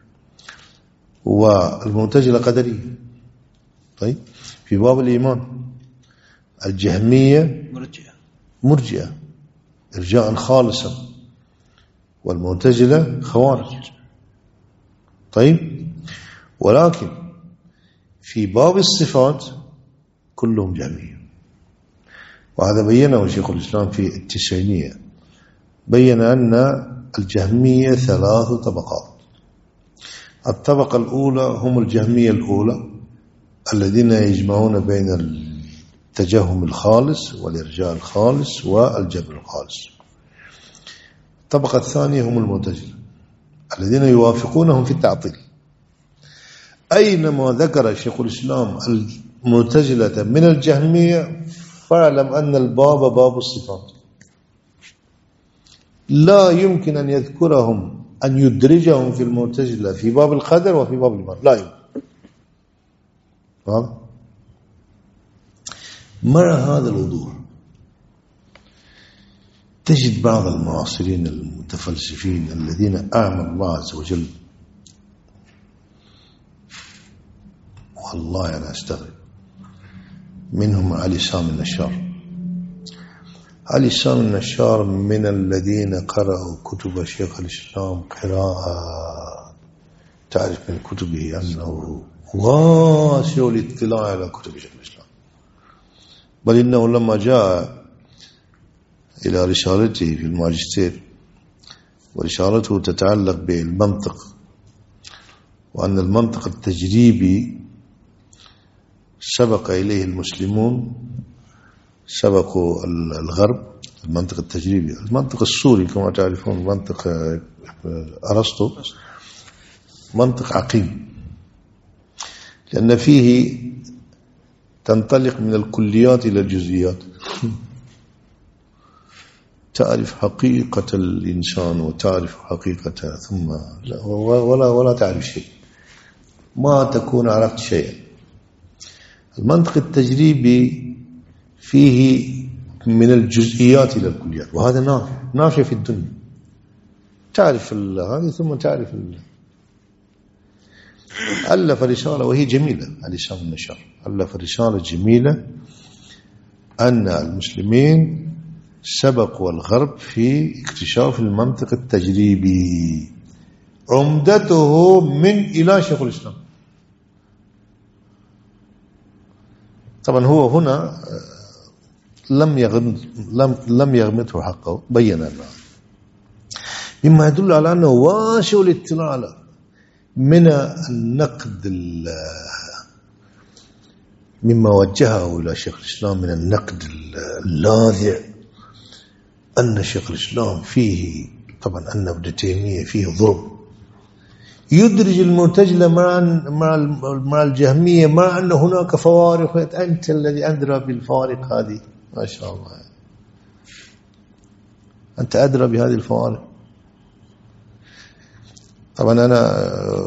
والمعتزلة قدرية. طيب في باب الإيمان الجهمية مرجئة مرجئة إرجاء خالصا، والمعتزلة خوارج. طيب ولكن في باب الصفات كلهم جهمية، وهذا بينه شيخ الإسلام في التسعينية. بين أن الجهمية ثلاث طبقات. الطبقة الأولى هم الجهمية الأولى الذين يجمعون بين التجهم الخالص والإرجاء الخالص والجبر الخالص. الطبقة الثانية هم المعتزلة الذين يوافقونهم في التعطيل. أينما ذكر شيخ الإسلام المعتزلة من الجهمية فاعلم أن الباب باب الصفات، لا يمكن أن يذكرهم أن يدرجهم في المعتزلة في باب القدر وفي باب الإيمان، لا يمكن. مع هذا الوضوح تجد بعض المعاصرين المتفلسفين الذين أعمى الله عز وجل، والله أنا أستغرب منهم علي سامي النشار. علي سام النشار من الذين قرأوا كتب شيخ الإسلام قراءة تعرف من كتبه أنه واسع الاطلاع على كتب شيخ الإسلام، بل إنه لما جاء إلى رسالته في الماجستير، ورسالته تتعلق بالمنطق، وأن المنطق التجريبي سبق إليه المسلمون، سبقوا الغرب. المنطق التجريبي، المنطق السوري كما تعرفون، منطق أرسطو منطق عقيم، لأن فيه تنطلق من الكليات إلى الجزئيات، تعرف حقيقة الإنسان وتعرف حقيقته ثم ولا ولا تعرف شيء، ما تكون عرفت شيئا. المنطق التجريبي فيه من الجزئيات إلى الكليات، وهذا نافع نافع في الدنيا، تعرف هذه ثم تعرف الله. ألف رسالة وهي جميلة، علي سام النشار ألف رسالة جميلة أن المسلمين سبقوا الغرب في اكتشاف المنطق التجريبي، عمدته من إلى شيخ الإسلام. طبعا هو هنا لم يغمد لم لم يغمده حقه، بين لنا مما يدل على أنه واسع الاطلاع من النقد مما وجهه إلى شيخ الإسلام من النقد اللاذع، أن شيخ الإسلام فيه طبعا أن ابن تيمية فيه ضرب، يدرج المعتزلة مع مع مع الجهمية، مع أن هناك فوارق، أنت الذي أدرى بالفوارق هذه، ما شاء الله، أنت أدرى بهذه الفوارق. طبعا أنا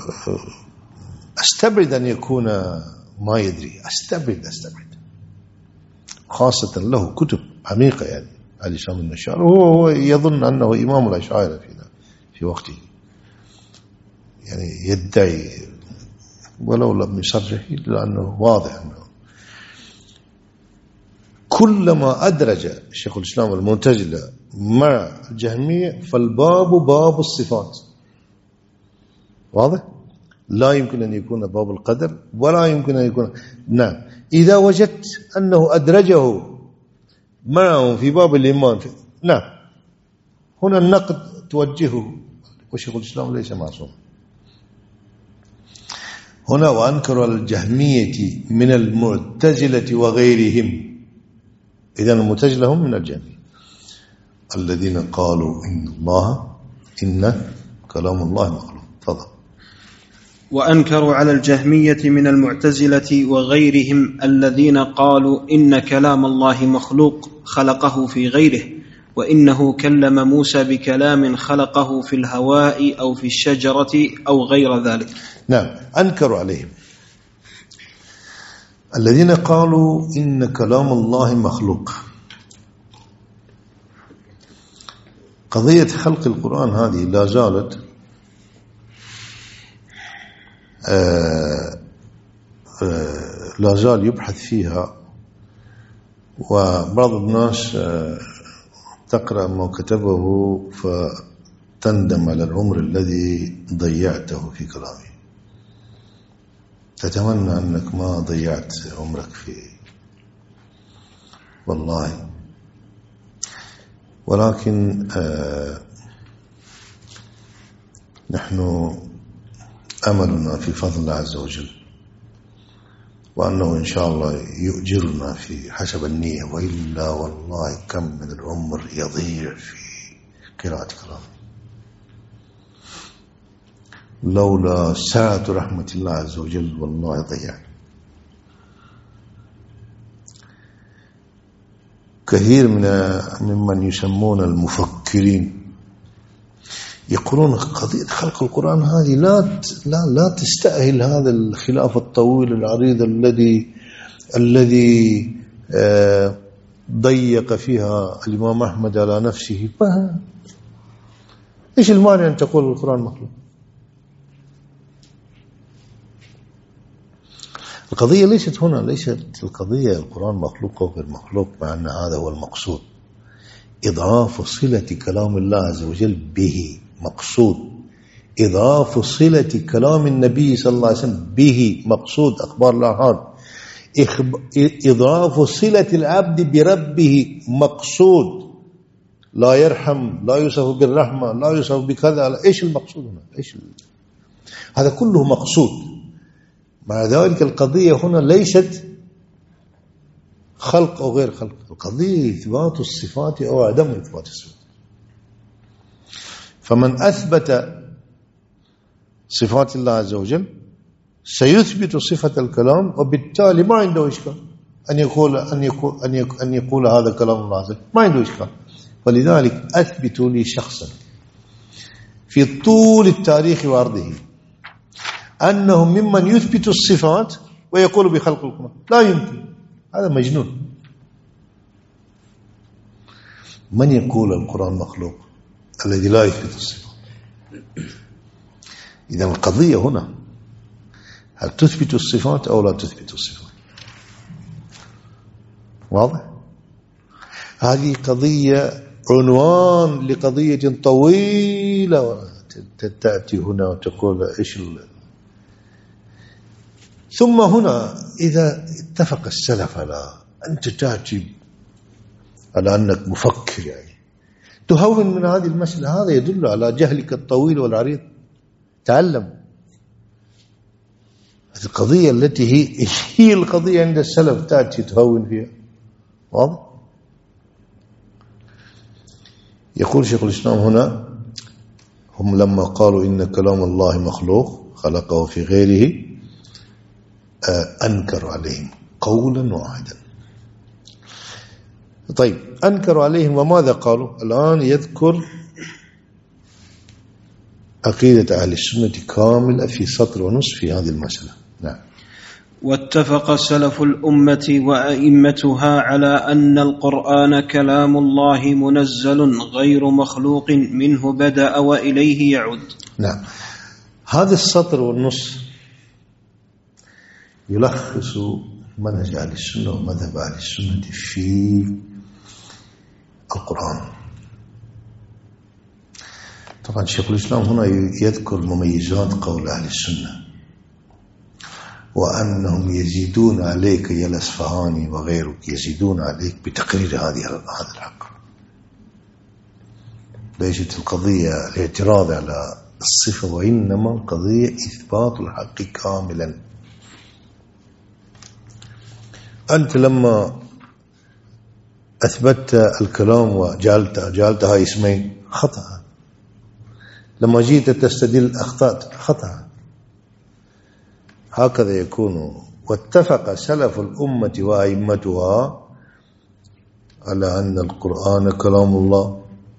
أستبعد أن يكون ما يدري، أستبعد أستبعد خاصة له كتب عميقة، يعني علي سام النشار هو يظن أنه إمام الأشاعرة في في وقته، يعني يدعي ولو لم يصرح، لأنه واضح أنه كلما أدرج شيخ الإسلام المعتزلة مع الجهمية فالباب باب الصفات، واضح؟ لا يمكن أن يكون باب القدر، ولا يمكن أن يكون، نعم، إذا وجدت أنه أدرجه معه في باب الإيمان، نعم، هنا النقد توجهه، وشيخ الإسلام ليس معصوم هنا. وأنكر الجهمية من المعتزلة وغيرهم، إذن المعتزلة هم من الجهمية الذين قالوا إن الله إن كلام الله مخلوق. تفضل. وأنكروا على الجهمية من المعتزلة وغيرهم الذين قالوا إن كلام الله مخلوق خلقه في غيره، وإنه كلم موسى بكلام خلقه في الهواء أو في الشجرة أو غير ذلك. نعم، أنكروا عليهم الذين قالوا إن كلام الله مخلوق. قضية خلق القرآن هذه لا زالت آآ آآ لا زال يبحث فيها، وبعض الناس تقرأ ما كتبه فتندم على العمر الذي ضيعته في كلامه، تتمنى أنك ما ضيعت عمرك في، والله. ولكن نحن أملنا في فضل الله عز وجل، وأنه إن شاء الله يؤجرنا في حسب النية، وإلا والله كم من العمر يضيع في قراءة كلامه لولا سعة رحمة الله عز وجل، والله ضيع. كثير من ممن يسمون المفكرين يقولون قضية خلق القرآن هذه لا لا لا تستأهل هذا الخلاف الطويل العريض الذي الذي ضيق فيها الإمام أحمد على نفسه. إيش المانع أن تقول القرآن مخلوق؟ القضية ليست هنا، ليست القضية القرآن مخلوق أو غير مخلوق، مع أن هذا هو المقصود. إضافة صلة كلام الله عز وجل به مقصود، إضافة صلة كلام النبي صلى الله عليه وسلم به مقصود أخبار الآحاد، إضافة صلة العبد بربه مقصود، لا يرحم، لا يوصف بالرحمة، لا يوصف بكذا. إيش المقصود هنا؟ إيش هذا كله مقصود. مع ذلك القضية هنا ليست خلق أو غير خلق، القضية إثبات الصفات أو عدم إثبات الصفات. فمن أثبت صفات الله عز وجل سيثبت صفة الكلام، وبالتالي ما عنده إشكال أن يقول أن يقول أن يقول, أن يقول هذا كلام الله عز وجل، ما عنده إشكال. ولذلك أثبتوا لي شخصا في طول التاريخ وعرضه أنهم ممن يثبت الصفات ويقول بخلق القرآن، لا يمكن، هذا مجنون. من يقول القرآن مخلوق؟ الذي لا يثبت الصفات. إذا القضية هنا هل تثبت الصفات أو لا تثبت الصفات؟ واضح؟ هذه قضية عنوان لقضية طويلة، تأتي هنا وتقول إيش ال... ثم هنا إذا اتفق السلف على أنت تأتي على أنك مفكر، يعني تهون من هذه المسألة، هذا يدل على جهلك الطويل والعريض. تعلم القضية التي هي إيش هي القضية عند السلف تأتي تهون فيها. واضح؟ يقول شيخ الإسلام هنا: هم لما قالوا إن كلام الله مخلوق خلقه في غيره أنكروا عليهم قولا واحدا. طيب، أنكروا عليهم وماذا قالوا؟ الآن يذكر عقيدة أهل السنة كاملة في سطر ونصف في هذه المسألة. نعم. واتفق سلف الأمة وأئمتها على أن القرآن كلام الله منزل غير مخلوق منه بدأ وإليه يعود. نعم. هذا السطر والنص يلخص منهج أهل السنة ومذهب أهل السنة في القرآن. طبعا شيخ الإسلام هنا يذكر مميزات قول أهل السنة، وأنهم يزيدون عليك يا الأصفهاني وغيرك، يزيدون عليك بتقرير هذه هذا الحق. ليست القضية الاعتراض على الصفة، وإنما قضية إثبات الحق كاملا. أنت لما أثبتت الكلام وجعلت جعلتها اسمين خطأ، لما جيت تستدل أخطأت خطأ. هكذا يكون. واتفق سلف الأمة وأئمتها على أن القرآن كلام الله.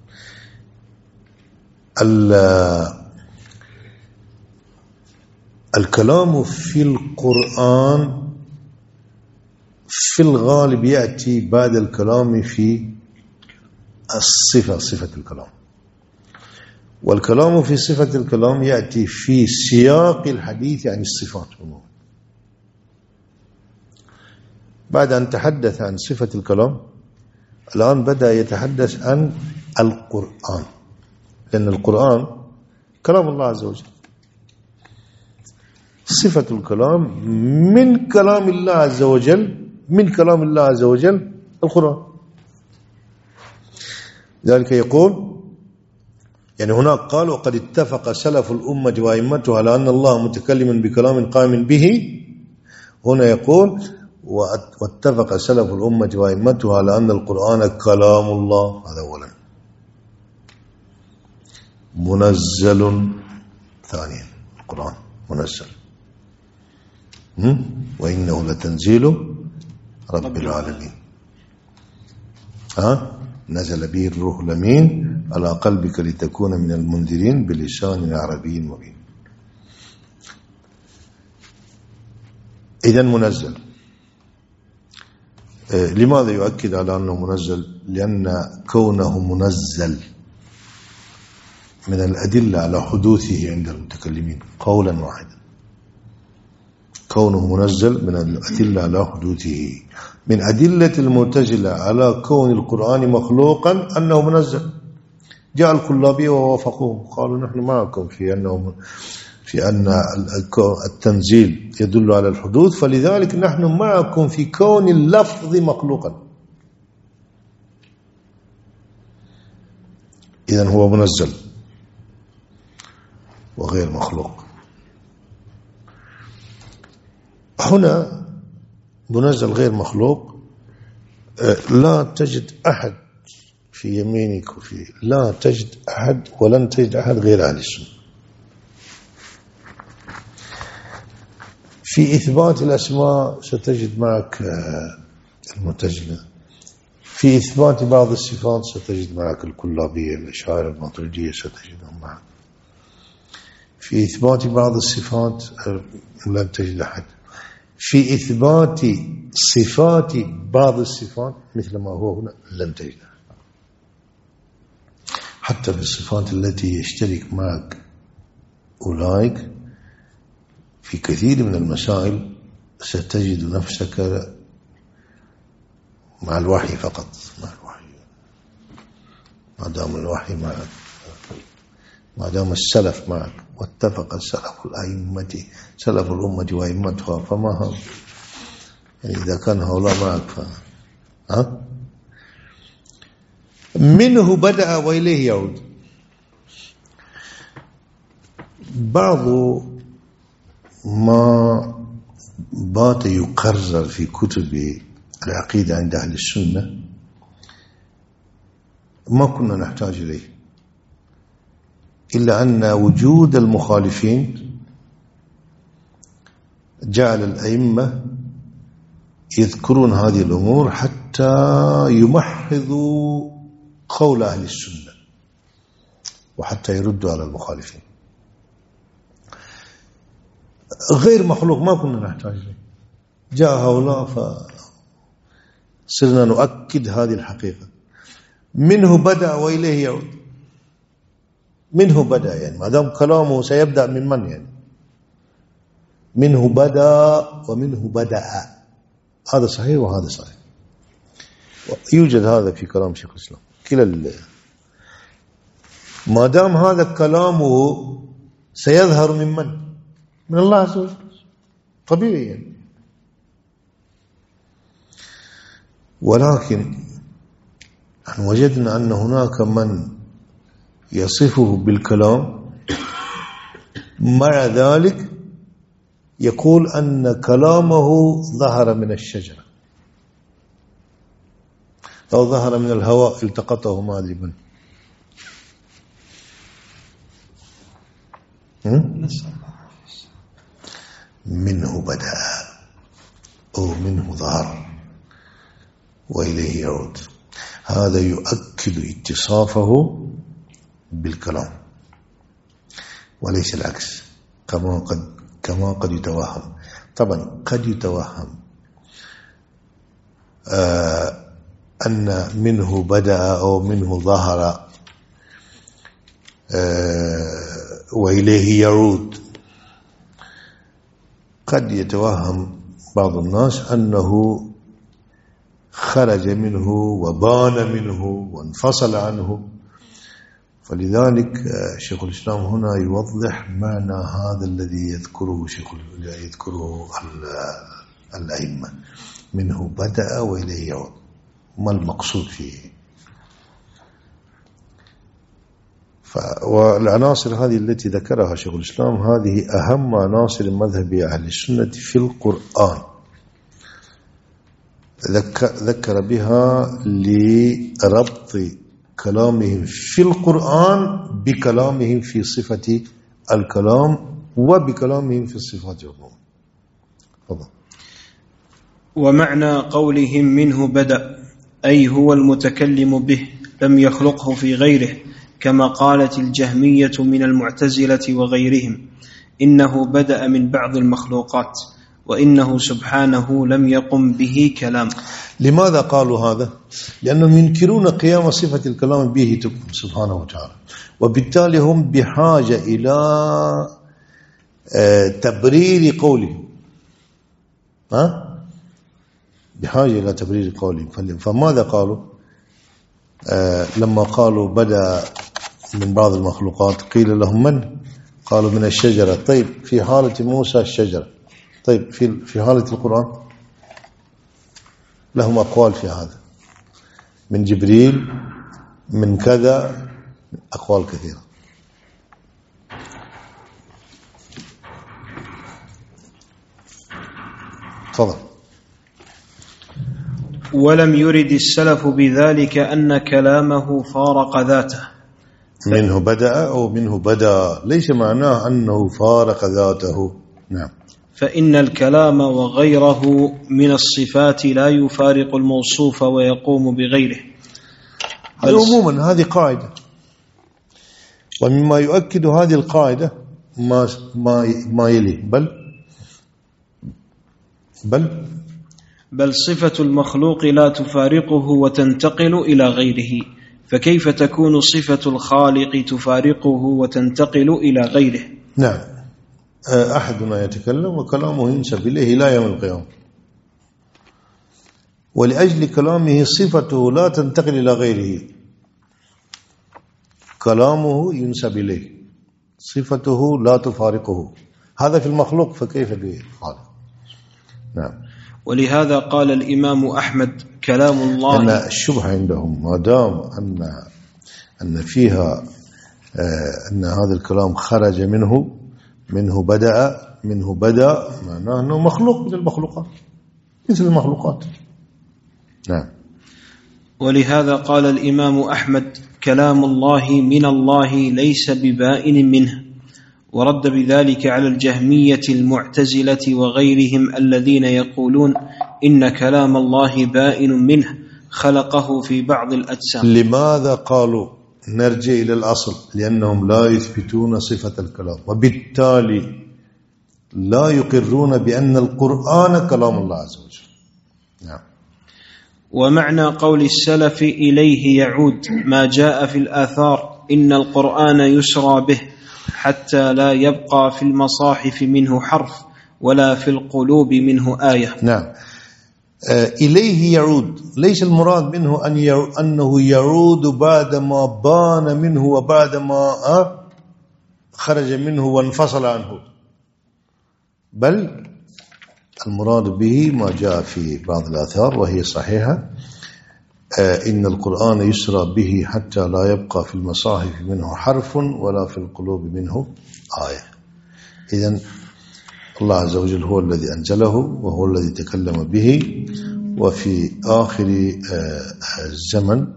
الكلام في القرآن في الغالب يأتي بعد الكلام في الصفة، صفة الكلام. والكلام في صفة الكلام يأتي في سياق الحديث عن الصفات. بعد أن تحدث عن صفة الكلام، الآن بدأ يتحدث عن القرآن، لأن القرآن كلام الله عز وجل. صفة الكلام من كلام الله عز وجل، من كلام الله عز وجل القرآن. ذلك يقول يعني هناك قال: وقد اتفق سلف الأمة وأئمتها على أن الله متكلم بكلام قائم به. هنا يقول: واتفق سلف الأمة وأئمتها على أن القرآن كلام الله. هذا أولا. منزل. ثانيا القرآن منزل، وإنه لتنزيل رب العالمين. ها نزل به الروح الأمين على قلبك لتكون من المنذرين بلسان عربي مبين. إذن منزل. لماذا يؤكد على أنه منزل؟ لأن كونه منزل من الأدلة على حدوثه عند المتكلمين قولا واحدا. كونه منزل من الأدلة على حدوثه. من أدلة المعتزلة على كون القرآن مخلوقا أنه منزل. جاء الكلابي ووافقوه، قالوا نحن معكم في أنه في أن التنزيل يدل على الحدوث، فلذلك نحن معكم في كون اللفظ مخلوقا. إذن هو منزل وغير مخلوق. هنا منزل غير مخلوق، لا تجد أحد في يمينك وفي لا تجد أحد ولن تجد أحد غير أهل السنة في إثبات الأسماء. ستجد معك المعتزلة، في إثبات بعض الصفات ستجد معك الكلابية، الأشاعرة، الماتريدية ستجدهم معك. في إثبات بعض الصفات لن تجد أحد. في إثبات صفات بعض الصفات مثل ما هو هنا لن تجد. حتى في الصفات التي يشترك معك أولئك في كثير من المسائل ستجد نفسك مع الوحي فقط، مع الوحي ما دام الوحي معك، ما دام السلف معك، واتفق السلف الأئمة سلف الأمة وأئمتها، فما هم يعني إذا كان هؤلاء معك ف... ها؟ منه بدأ وإليه يعود. بعض ما بات يقرر في كتب العقيدة عند أهل السنة ما كنا نحتاج إليه، إلا أن وجود المخالفين جعل الأئمة يذكرون هذه الأمور حتى يمحضوا قول أهل السنة وحتى يردوا على المخالفين. غير مخلوق ما كنا نحتاج إليه، جاء هؤلاء فصرنا نؤكد هذه الحقيقة. منه بدأ وإليه يعود. منه بدأ يعني ما دام كلامه سيبدأ من من يعني منه بدأ ومنه بدأ، هذا صحيح وهذا صحيح. يوجد هذا في كلام شيخ الإسلام كلا. ما دام هذا كلامه سيظهر من من؟ من الله عز وجل، طبيعي يعني. ولكن نحن وجدنا أن هناك من يصفه بالكلام مع ذلك يقول أن كلامه ظهر من الشجرة أو ظهر من الهواء التقطه ما أدري من. منه بدأ أو منه ظهر وإليه يعود. هذا يؤكد اتصافه بالكلام وليس العكس كما قد كما قد يتوهم. طبعا قد يتوهم آه أن منه بدأ أو منه ظهر آه وإليه يعود. قد يتوهم بعض الناس أنه خرج منه وبان منه وانفصل عنه، فلذلك شيخ الإسلام هنا يوضح معنى هذا الذي يذكره شيخ يذكره الأئمة، منه بدأ وإليه يعود. ما المقصود فيه؟ والعناصر هذه التي ذكرها شيخ الإسلام هذه أهم عناصر مذهب أهل السنة في القرآن، ذكر بها لربط كلامهم في القرآن بكلامهم في صفة الكلام وبكلامهم في الصفات عموما. تفضل. ومعنى قولهم منه بدأ أي هو المتكلم به لم يخلقه في غيره، كما قالت الجهمية من المعتزلة وغيرهم إنه بدأ من بعض المخلوقات وإنه سبحانه لم يقم به كلام. لماذا قالوا هذا؟ لأنهم ينكرون قيام صفة الكلام به سبحانه وتعالى، وبالتالي هم بحاجة إلى تبرير قوله. ها بحاجة إلى تبرير قولهم. فماذا قالوا آه لما قالوا بدأ من بعض المخلوقات؟ قيل لهم من؟ قالوا من الشجرة. طيب في حالة موسى الشجرة، طيب في في حالة القرآن لهم أقوال في هذا، من جبريل، من كذا، أقوال كثيرة. تفضل. ولم يرد السلف بذلك أن كلامه فارق ذاته، منه بدأ أو منه بدأ، ليس معناه أنه فارق ذاته. نعم. فإن الكلام وغيره من الصفات لا يفارق الموصوف ويقوم بغيره. عموما هذه قاعدة، ومما يؤكد هذه القاعدة ما ما ما يلي بل بل بل صفة المخلوق لا تفارقه وتنتقل إلى غيره، فكيف تكون صفة الخالق تفارقه وتنتقل إلى غيره؟ نعم. أحدنا يتكلم وكلامه ينسب إليه لا يوم القيامة، ولأجل كلامه صفته لا تنتقل إلى غيره، كلامه ينسب إليه، صفته لا تفارقه، هذا في المخلوق فكيف بالخالق؟ نعم. ولهذا قال الإمام أحمد كلام الله. أن الشبهة عندهم ما دام أن أن فيها أن هذا الكلام خرج منه منه بدأ منه بدأ معناه أنه مخلوق مثل المخلوقات مثل المخلوقات. نعم. ولهذا قال الإمام أحمد كلام الله من الله ليس ببائن منه، ورد بذلك على الجهمية المعتزلة وغيرهم الذين يقولون إن كلام الله بائن منه خلقه في بعض الأجسام. لماذا قالوا؟ نرجع إلى الأصل، لأنهم لا يثبتون صفة الكلام، وبالتالي لا يقرون بأن القرآن كلام الله عز وجل. نعم. ومعنى قول السلف إليه يعود ما جاء في الآثار إن القرآن يسرى به حتى لا يبقى في المصاحف منه حرف ولا في القلوب منه آية. نعم. آه إليه يعود، ليس المراد منه أن يعود أنه يعود بعدما بان منه وبعدما آه خرج منه وانفصل عنه، بل المراد به ما جاء في بعض الآثار وهي صحيحة، آه إن القرآن يسرى به حتى لا يبقى في المصاحف منه حرف ولا في القلوب منه آية. إذن الله عز وجل هو الذي أنزله وهو الذي تكلم به، وفي آخر الزمن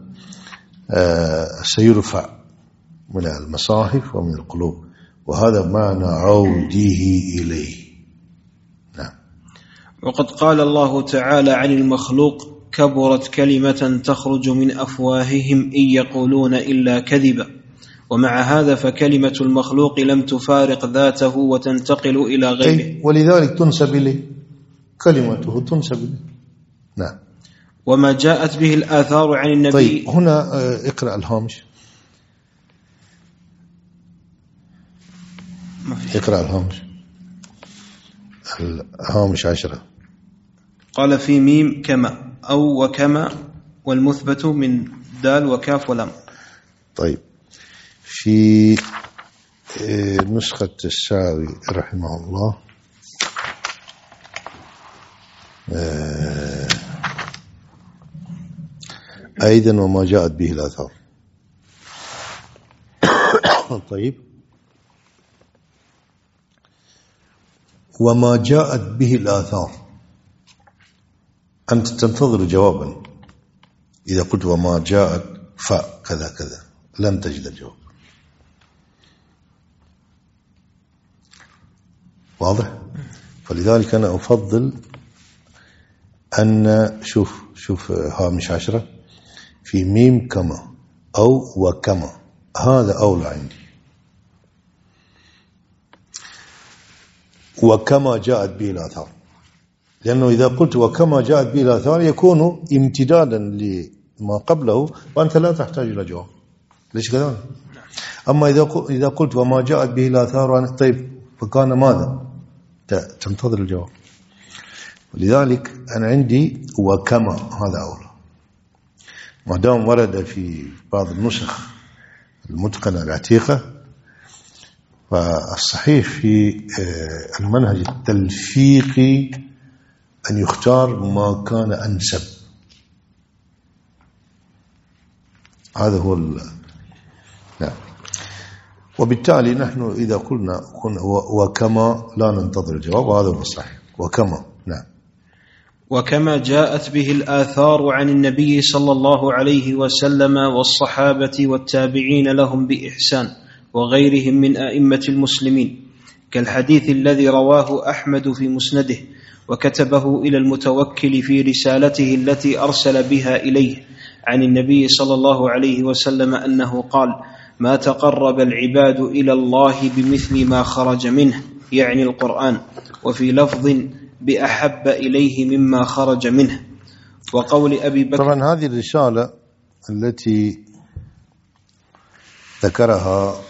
سيرفع من المصاحف ومن القلوب، وهذا معنى عوده إليه. نعم. وقد قال الله تعالى عن المخلوق كبرت كلمة تخرج من أفواههم إن يقولون إلا كذبا، ومع هذا فكلمة المخلوق لم تفارق ذاته وتنتقل إلى غيره، ولذلك تنسب إليه، كلمته تنسب إليه. نعم. وما جاءت به الآثار عن النبي. طيب هنا اقرأ الهامش، اقرأ الهامش، الهامش عشرة. قال في ميم كما أو وكما، والمثبت من دال وكاف ولم. طيب في نسخة الساوي رحمه الله أيضا وما جاءت به الآثار. طيب وما جاءت به الآثار، أنت تنتظر جوابا. إذا قلت وما جاءت فكذا كذا لن تجد الجواب. واضح؟ فلذلك أنا أفضل أن شوف شوف هامش عشرة في ميم كما أو وكما، هذا أولى عندي. وكما جاءت به الآثار، لأنه إذا قلت وكما جاءت به الآثار يكون امتدادا لما قبله، وأنت لا تحتاج إلى جواب. ليش كذلك؟ أما إذا إذا قلت وما جاءت به الآثار، طيب فكان ماذا؟ تنتظر الجواب. ولذلك أنا عندي وكما، هذا أولى، ما دام ورد في بعض النسخ المتقنة العتيقة، فالصحيح في المنهج التلفيقي أن يختار ما كان أنسب. هذا هو ال... نعم. وبالتالي نحن إذا قلنا وكما لا ننتظر الجواب، وهذا هو الصحيح، وكما. نعم. وكما جاءت به الآثار عن النبي صلى الله عليه وسلم والصحابة والتابعين لهم بإحسان وغيرهم من أئمة المسلمين، كالحديث الذي رواه أحمد في مسنده وكتبه إلى المتوكل في رسالته التي أرسل بها إليه عن النبي صلى الله عليه وسلم أنه قال: ما تقرب العباد إلى الله بمثل ما خرج منه، يعني القرآن، وفي لفظ بأحب إليه مما خرج منه. وقول أبي بكر. طبعا هذه الرسالة التي ذكرها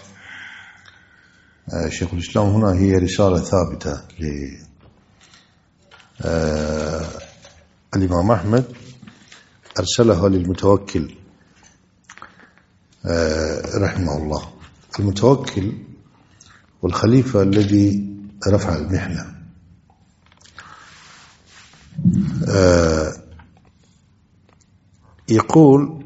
شيخ الإسلام هنا هي رسالة ثابتة للإمام أحمد، أرسلها للمتوكل رحمه الله. المتوكل والخليفة الذي رفع المحنة. يقول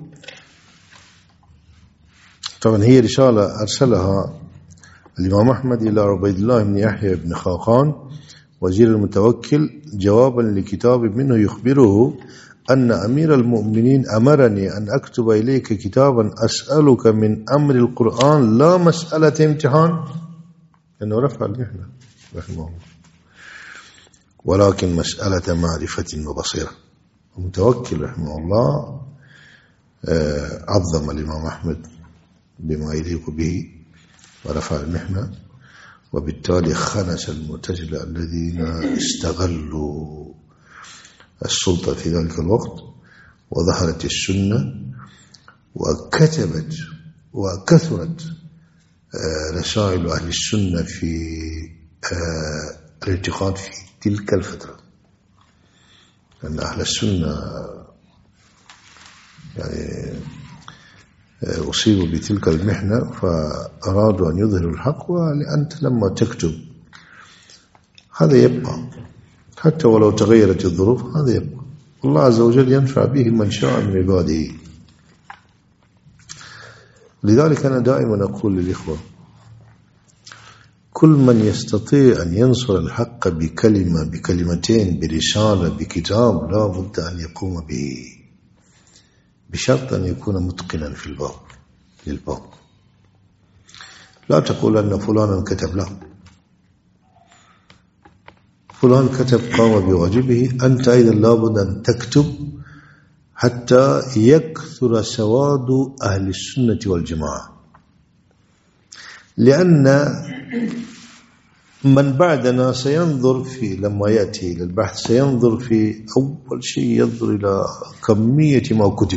طبعا هي رسالة أرسلها الإمام أحمد إلى عبيد الله بن يحيى بن خاقان وزير المتوكل جوابا لكتاب منه يخبره أن أمير المؤمنين أمرني أن أكتب إليك كتابا أسألك من أمر القرآن لا مسألة امتحان، لأنه رفع المحنة رحمه الله، ولكن مسألة معرفة وبصيرة. المتوكل رحمه الله عظم الإمام أحمد بما يليق به ورفع المحنة، وبالتالي خنس المعتزلة الذين استغلوا السلطة في ذلك الوقت، وظهرت السنة وكتبت وكثرت رسائل أهل السنة في الاعتقاد في تلك الفترة، لأن أهل السنة يعني أصيبوا بتلك المحنة فأرادوا أن يظهروا الحق، ولأنت لما تكتب هذا يبقى حتى ولو تغيرت الظروف، هذا يبقى. الله عز وجل ينفع به من شاء من عباده. لذلك أنا دائما أقول للإخوة: كل من يستطيع أن ينصر الحق بكلمة بكلمتين برسالة بكتاب لا بد أن يقوم به، بشرط أن يكون متقنا في الباب للباب. لا تقول أن فلانا كتب، لا، فلان كتب قام بواجبه، أنت أيضا لابد أن تكتب حتى يكثر سواد أهل السنة والجماعة، لأن من بعدنا سينظر في لما يأتي إلى البحث سينظر في أول شيء ينظر إلى كمية ما كتب.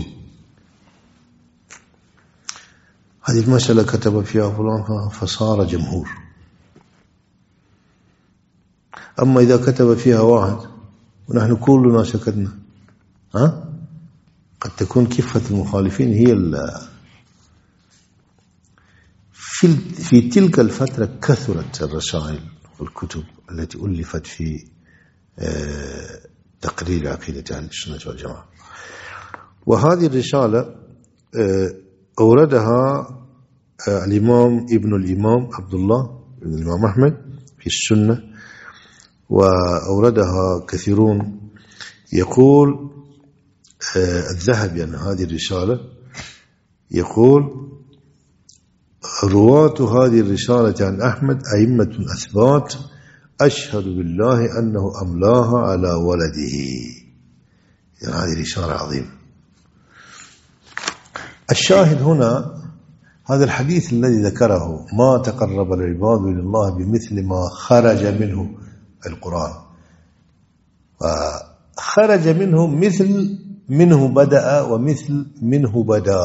هذه المسألة كتب فيها فلان فصار جمهور، أما إذا كتب فيها واحد ونحن كلنا سكتنا، ها؟ قد تكون كفة المخالفين هي في في تلك الفترة كثرت الرسائل والكتب التي ألفت في تقرير عقيدة أهل السنة والجماعة. وهذه الرسالة أوردها الإمام ابن الإمام عبد الله ابن الإمام أحمد في السنة، وأوردها كثيرون. يقول الذهبي عن هذه الرسالة، يقول: رواة هذه الرسالة عن أحمد أئمة أثبات أشهد بالله أنه أملاها على ولده. يعني هذه رسالة عظيمة. الشاهد هنا هذا الحديث الذي ذكره: ما تقرب العباد إلى الله بمثل ما خرج منه القرآن. خرج منه مثل منه بدأ ومثل منه بدأ،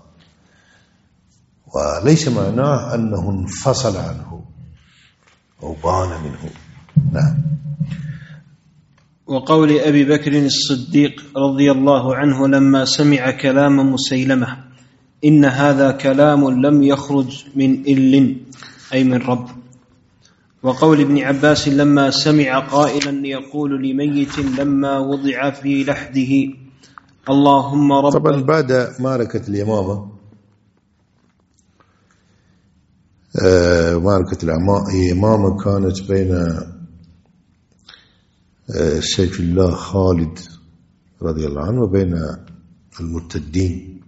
وليس معناه أنه انفصل عنه أو بان منه. نعم. وقول أبي بكر الصديق رضي الله عنه لما سمع كلام مسيلمة إن هذا كلام لم يخرج من إل أي من رب. وقول ابن عباس لما سمع قائلا يقول لميت لما وضع في لحده اللهم رب. طبعا بعد معركة اليمامة آه معركة اليمامة كانت بين آه سيف الله خالد رضي الله عنه وبين المرتدين،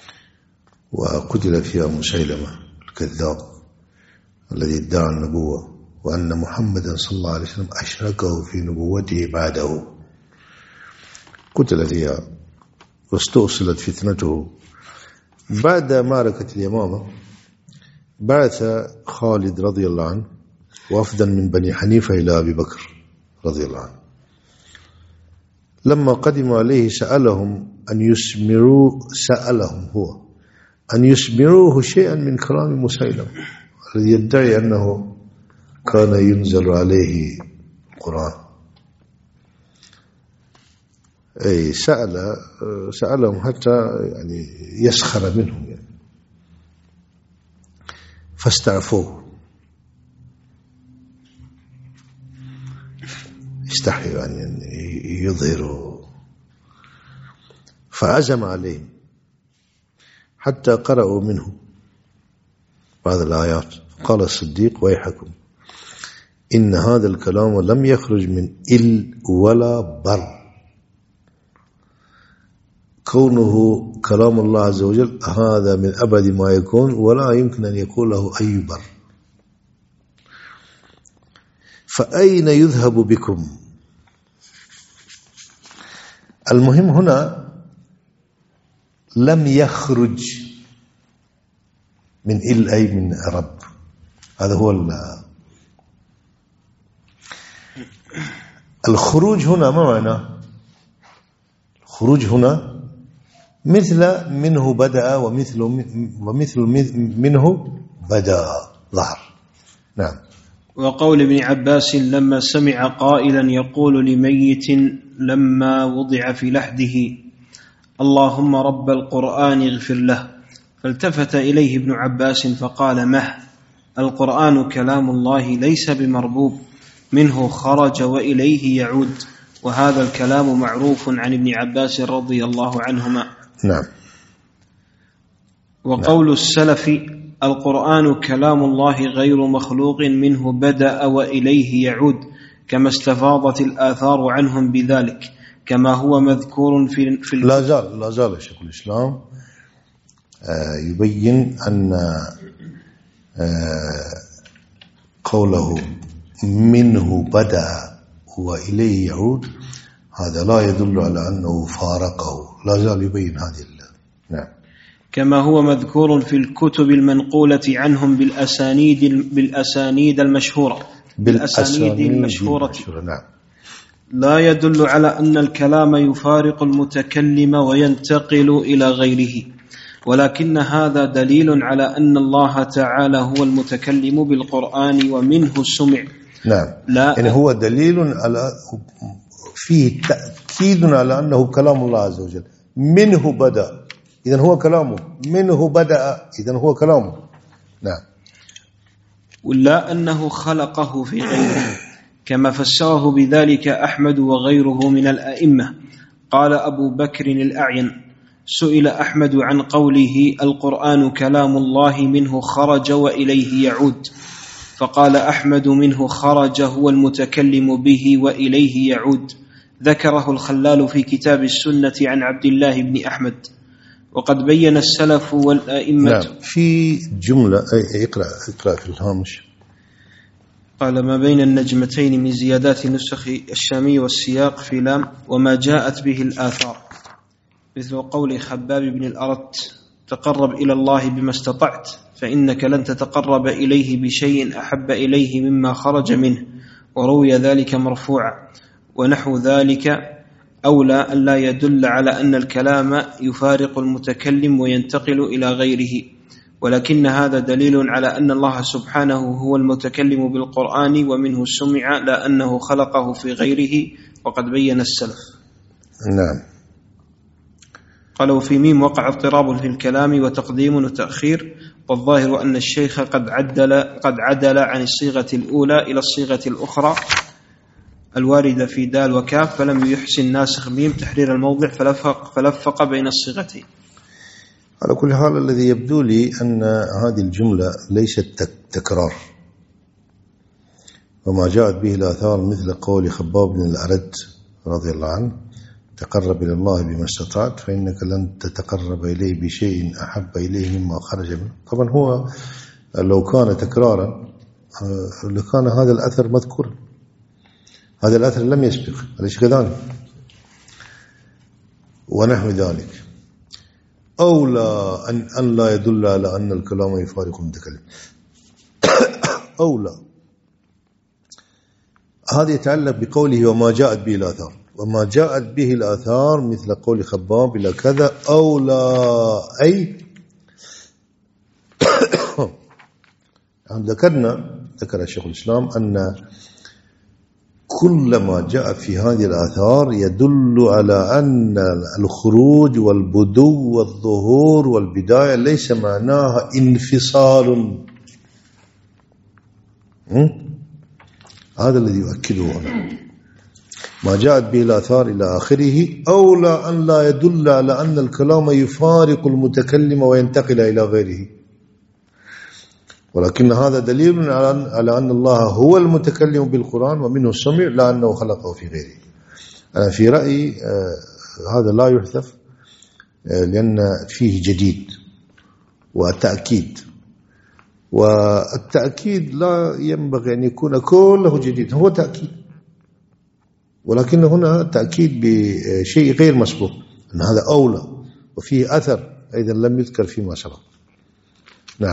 وقتل فيها مسيلمة الكذاب الذي ادعى النبوة وأن محمدا صلى الله عليه وسلم أشركه في نبوته بعده، قتل فيها واستؤصلت فتنته. بعد معركة اليمامة بعث خالد رضي الله عنه وفدا من بني حنيفة إلى أبي بكر رضي الله عنه. لما قدموا عليه سألهم أن يسمروا سألهم هو أن يسمروه شيئا من كلام مسيلمة الذي يدعي أنه كان ينزل عليه القرآن. أي سأل سألهم حتى يعني يسخر منهم يعني. فاستعفوه، استحيوا يعني يظهروا، فعزم عليهم حتى قرأوا منه بعض الآيات. قال الصديق ويحكم إن هذا الكلام لم يخرج من إل ولا بر، كونه كلام الله عز وجل هذا من أبد ما يكون ولا يمكن أن يكون له أي بر، فأين يذهب بكم؟ المهم هنا لم يخرج من إل أي من رب، هذا هو الخروج هنا. ما معنى الخروج هنا؟ مثل منه بدأ ومثل ومثل منه بدأ ظهر. نعم. وقول ابن عباس لما سمع قائلا يقول لميت لما وضع في لحده اللهم رب القرآن اغفر له، فالتفت إليه ابن عباس فقال مه القرآن كلام الله ليس بمربوب، منه خرج وإليه يعود، وهذا الكلام معروف عن ابن عباس رضي الله عنهما. نعم. وقول نعم. السلف القرآن كلام الله غير مخلوق، منه بدأ وإليه يعود، كما استفاضت الآثار عنهم بذلك، كما هو مذكور في, في لا زال لا زال شيخ الإسلام يبين أن قوله منه بدأ وإليه يعود هذا لا يدل على أنه فارقه، لا زال يبين هذه. نعم. كما هو مذكور في الكتب المنقولة عنهم بالأسانيد بالأسانيد المشهورة بالأسانيد المشهورة. نعم. لا يدل على أن الكلام يفارق المتكلم وينتقل إلى غيره، ولكن هذا دليل على أن الله تعالى هو المتكلم بالقرآن ومنه سمع. نعم. لا يعني هو دليل على فيه تأكيد على أنه كلام الله عز وجل. منه بدأ إذن هو كلامه، منه بدأ إذن هو كلامه. نعم. ولا أنه خلقه في غيره، كما فسره بذلك أحمد وغيره من الأئمة. قال أبو بكر الأعين سئل أحمد عن قوله القرآن كلام الله منه خرج وإليه يعود، فقال أحمد منه خرج هو المتكلم به وإليه يعود. ذكره الخلال في كتاب السنة عن عبد الله بن أحمد. وقد بين السلف والأئمة. نعم. في جملة اقرأ اقرأ في الهامش. قال ما بين النجمتين من زيادات نسخ الشامي والسياق في لام وما جاءت به الآثار، مثل قول خباب بن الأرت تقرب إلى الله بما استطعت فإنك لن تتقرب إليه بشيء أحب إليه مما خرج منه، وروي ذلك مرفوعا. ونحو ذلك أولى أن لا يدل على أن الكلام يفارق المتكلم وينتقل إلى غيره، ولكن هذا دليل على أن الله سبحانه هو المتكلم بالقرآن ومنه سمع، لا أنه خلقه في غيره وقد بين السلف. نعم. قالوا في ميم وقع اضطراب في الكلام وتقديم وتأخير، والظاهر أن الشيخ قد عدل, قد عدل عن الصيغة الأولى إلى الصيغة الأخرى الواردة في دال وكاف، فلم يحسن ناسخ ميم تحرير الموضع فلفق, فلفق بين الصيغتين. على كل حال الذي يبدو لي أن هذه الجملة ليست تكرار، وما جاءت به الآثار مثل قول خباب بن الأرد رضي الله عنه: تقرب إلى الله بما استطعت فإنك لن تتقرب إليه بشيء أحب إليه مما خرج منه. طبعا هو لو كان تكرارا لكان هذا الأثر مذكورا، هذا الأثر لم يسبق، أليس كذلك؟ ونحو ذلك، أولى أن, أن لا يدل على أن الكلام يفارق المتكلم. أولى هذا يتعلق بقوله وما جاءت به الآثار، وما جاءت به الآثار مثل قول خباب إلى كذا أولى، أي ذكرنا ذكر الشيخ الإسلام أن كل ما جاء في هذه الآثار يدل على أن الخروج والبدو والظهور والبداية ليس معناها انفصال. هذا الذي يؤكده هنا، ما جاءت به الآثار إلى آخره، أولى أن لا يدل على أن الكلام يفارق المتكلم وينتقل إلى غيره، ولكن هذا دليل على أن الله هو المتكلم بالقرآن ومنه السمع، لا أنه خلقه في غيره. أنا في رأيي هذا لا يحذف، لأن فيه جديد وتأكيد، والتأكيد لا ينبغي أن يكون كله جديد، هو تأكيد، ولكن هنا تأكيد بشيء غير مسبوق، أن هذا أولى وفيه أثر أيضا لم يذكر فيما سبق. نعم.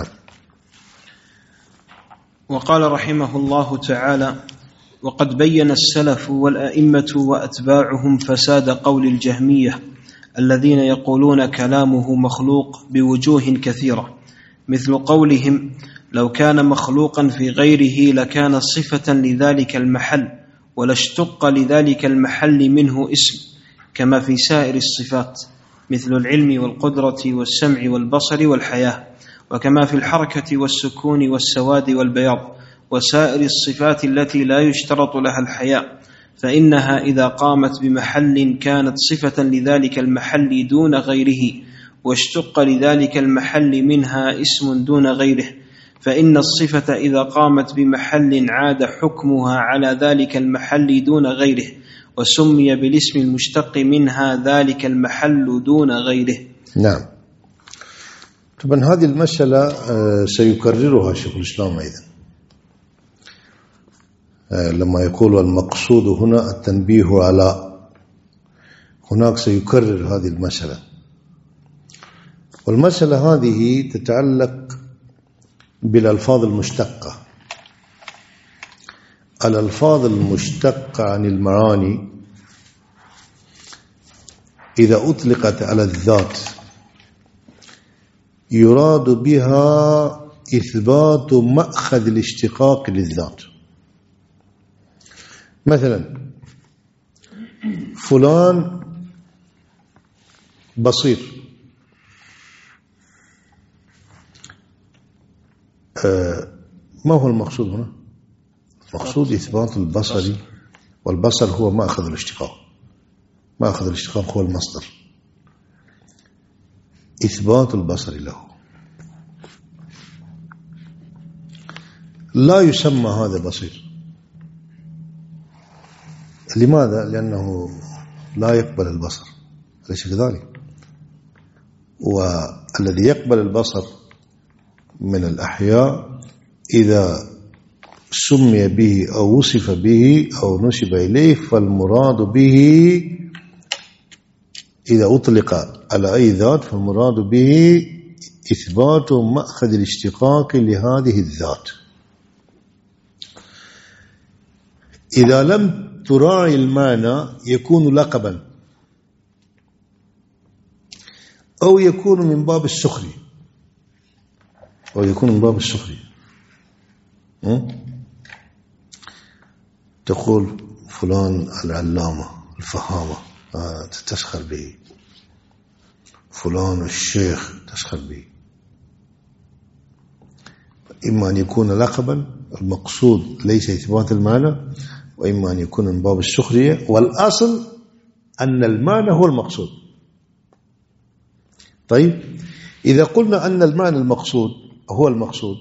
وقال رحمه الله تعالى: وقد بين السلف والأئمة وأتباعهم فساد قول الجهمية الذين يقولون كلامه مخلوق بوجوه كثيرة، مثل قولهم: لو كان مخلوقا في غيره لكان صفة لذلك المحل ولاشتق لذلك المحل منه اسم، كما في سائر الصفات مثل العلم والقدرة والسمع والبصر والحياة، وكما في الحركة والسكون والسواد والبياض وسائر الصفات التي لا يشترط لها الحياء، فإنها إذا قامت بمحل كانت صفة لذلك المحل دون غيره، واشتق لذلك المحل منها اسم دون غيره، فإن الصفة إذا قامت بمحل عاد حكمها على ذلك المحل دون غيره، وسمي بالاسم المشتق منها ذلك المحل دون غيره. نعم. طبعا هذه المسألة سيكررها شيخ الإسلام أيضا لما يقول المقصود هنا التنبيه على، هناك سيكرر هذه المسألة، والمسألة هذه تتعلق بالألفاظ المشتقة. الألفاظ المشتقة عن المعاني إذا أطلقت على الذات يراد بها إثبات مأخذ الاشتقاق للذات. مثلا فلان بصير، ما هو المقصود هنا؟ المقصود إثبات البصر، والبصر هو مأخذ الاشتقاق، مأخذ الاشتقاق هو المصدر، إثبات البصر له. لا يسمى هذا بصير، لماذا؟ لأنه لا يقبل البصر، أليس كذلك؟ والذي يقبل البصر من الأحياء إذا سمي به أو وصف به أو نسب إليه فالمراد به إذا أطلق على أي ذات فالمراد به إثبات مأخذ الاشتقاق لهذه الذات. إذا لم تراعي المعنى يكون لقبا أو يكون من باب السخرية، أو يكون من باب السخرية. تقول فلان العلامة الفهامة تسخر به، فلان الشيخ تسخر به. إما أن يكون لقبا المقصود ليس إثبات المعنى، وإما أن يكون من باب السخرية، والأصل أن المعنى هو المقصود. طيب إذا قلنا أن المعنى المقصود هو المقصود،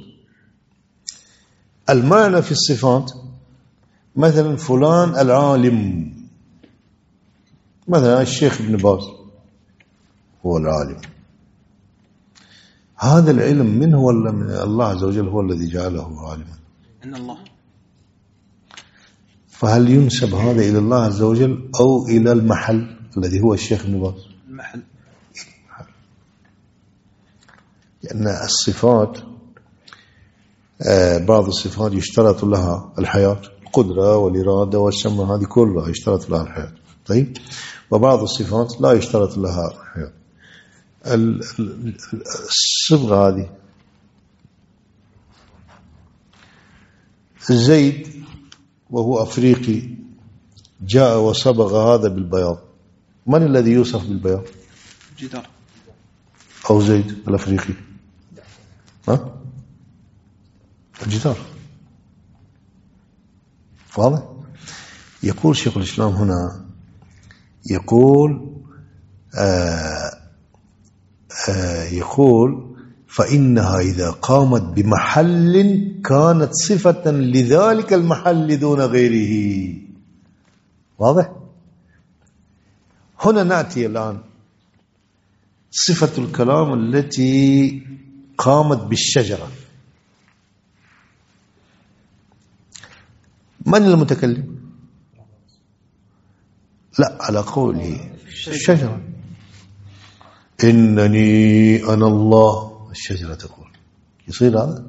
المعنى في الصفات مثلا فلان العالم، مثلا الشيخ ابن باز هو العالم، هذا العلم منه ولا من الله عز وجل هو الذي جعله عالما؟ من الله. فهل ينسب هذا إلى الله عز وجل أو إلى المحل الذي هو الشيخ ابن باز؟ المحل. لأن الصفات بعض الصفات يشترط لها الحياة، القدرة والإرادة والسمع، هذه كلها يشترط لها الحياة. طيب، وبعض الصفات لا يشترط لها الحياة. الصبغة هذه زيد وهو أفريقي جاء وصبغ هذا بالبياض، من الذي يوصف بالبياض؟ جدار أو زيد الأفريقي؟ ها؟ الجدار. واضح؟ يقول شيخ الإسلام هنا، يقول آه آه يقول فإنها إذا قامت بمحل كانت صفة لذلك المحل دون غيره. واضح؟ هنا نأتي الآن صفة الكلام التي قامت بالشجرة. من المتكلم؟ لا، على قوله الشجرة، إنني أنا الله، الشجرة تقول، يصير هذا؟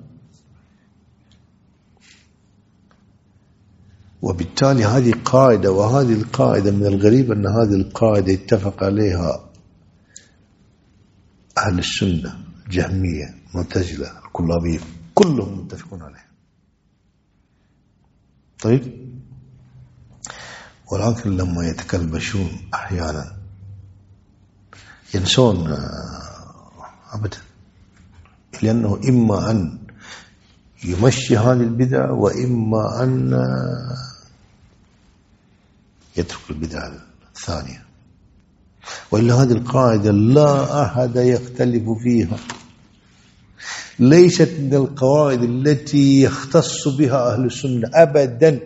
وبالتالي هذه قاعدة، وهذه القاعدة من الغريب أن هذه القاعدة اتفق عليها أهل السنة، جهمية، معتزلة، الكلابية، كلهم متفقون عليها. طيب، ولكن لما يتكلبشون أحيانا ينسون أبدا، لأنه إما أن يمشي هذه البدعة وإما أن يترك البدعة الثانية، وإلا هذه القاعدة لا أحد يختلف فيها، ليست من القواعد التي يختص بها أهل السنة أبدا.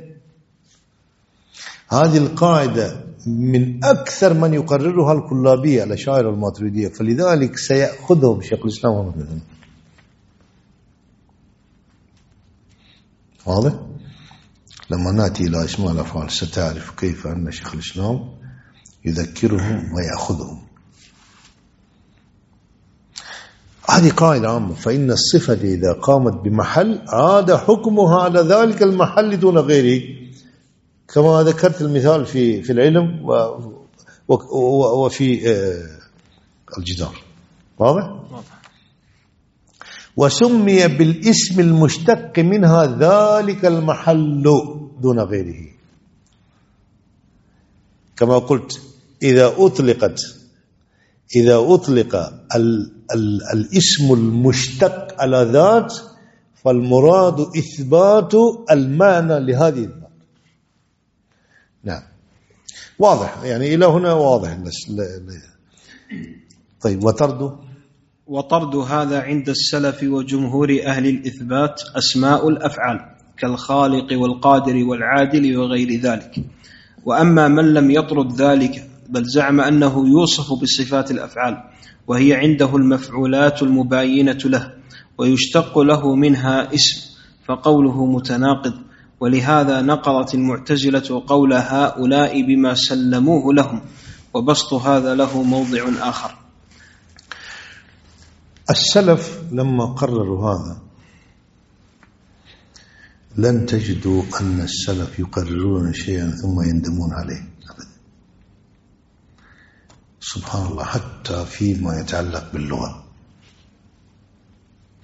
هذه القاعدة من أكثر من يقررها الكلابية الأشاعرة الماتريدية، فلذلك سيأخذهم شيخ الإسلام منهم. واضح؟ لما نأتي إلى أسماء الأفعال ستعرف كيف أن شيخ الإسلام يذكرهم ويأخذهم. هذه قاعدة عامة، فإن الصفة إذا قامت بمحل عاد حكمها على ذلك المحل دون غيره، كما ذكرت المثال في في العلم وفي الجدار. واضح؟ وسمي بالاسم المشتق منها ذلك المحل دون غيره، كما قلت إذا أطلقت إذا أطلق ال ال الاسم المشتق على ذات فالمراد إثبات المعنى لهذه الذات. نعم، واضح يعني إلى هنا واضح. طيب، وطرد وطرد هذا عند السلف وجمهور أهل الإثبات أسماء الأفعال كالخالق والقادر والعادل وغير ذلك. وأما من لم يطرد ذلك بل زعم أنه يوصف بصفات الأفعال وهي عنده المفعولات المباينة له ويشتق له منها اسم، فقوله متناقض. ولهذا نقضت المعتزلة قول هؤلاء بما سلموه لهم، وبسط هذا له موضع آخر. السلف لما قرروا هذا لن تجدوا أن السلف يقررون شيئا ثم يندمون عليه أبدا. سبحان الله، حتى فيما يتعلق باللغة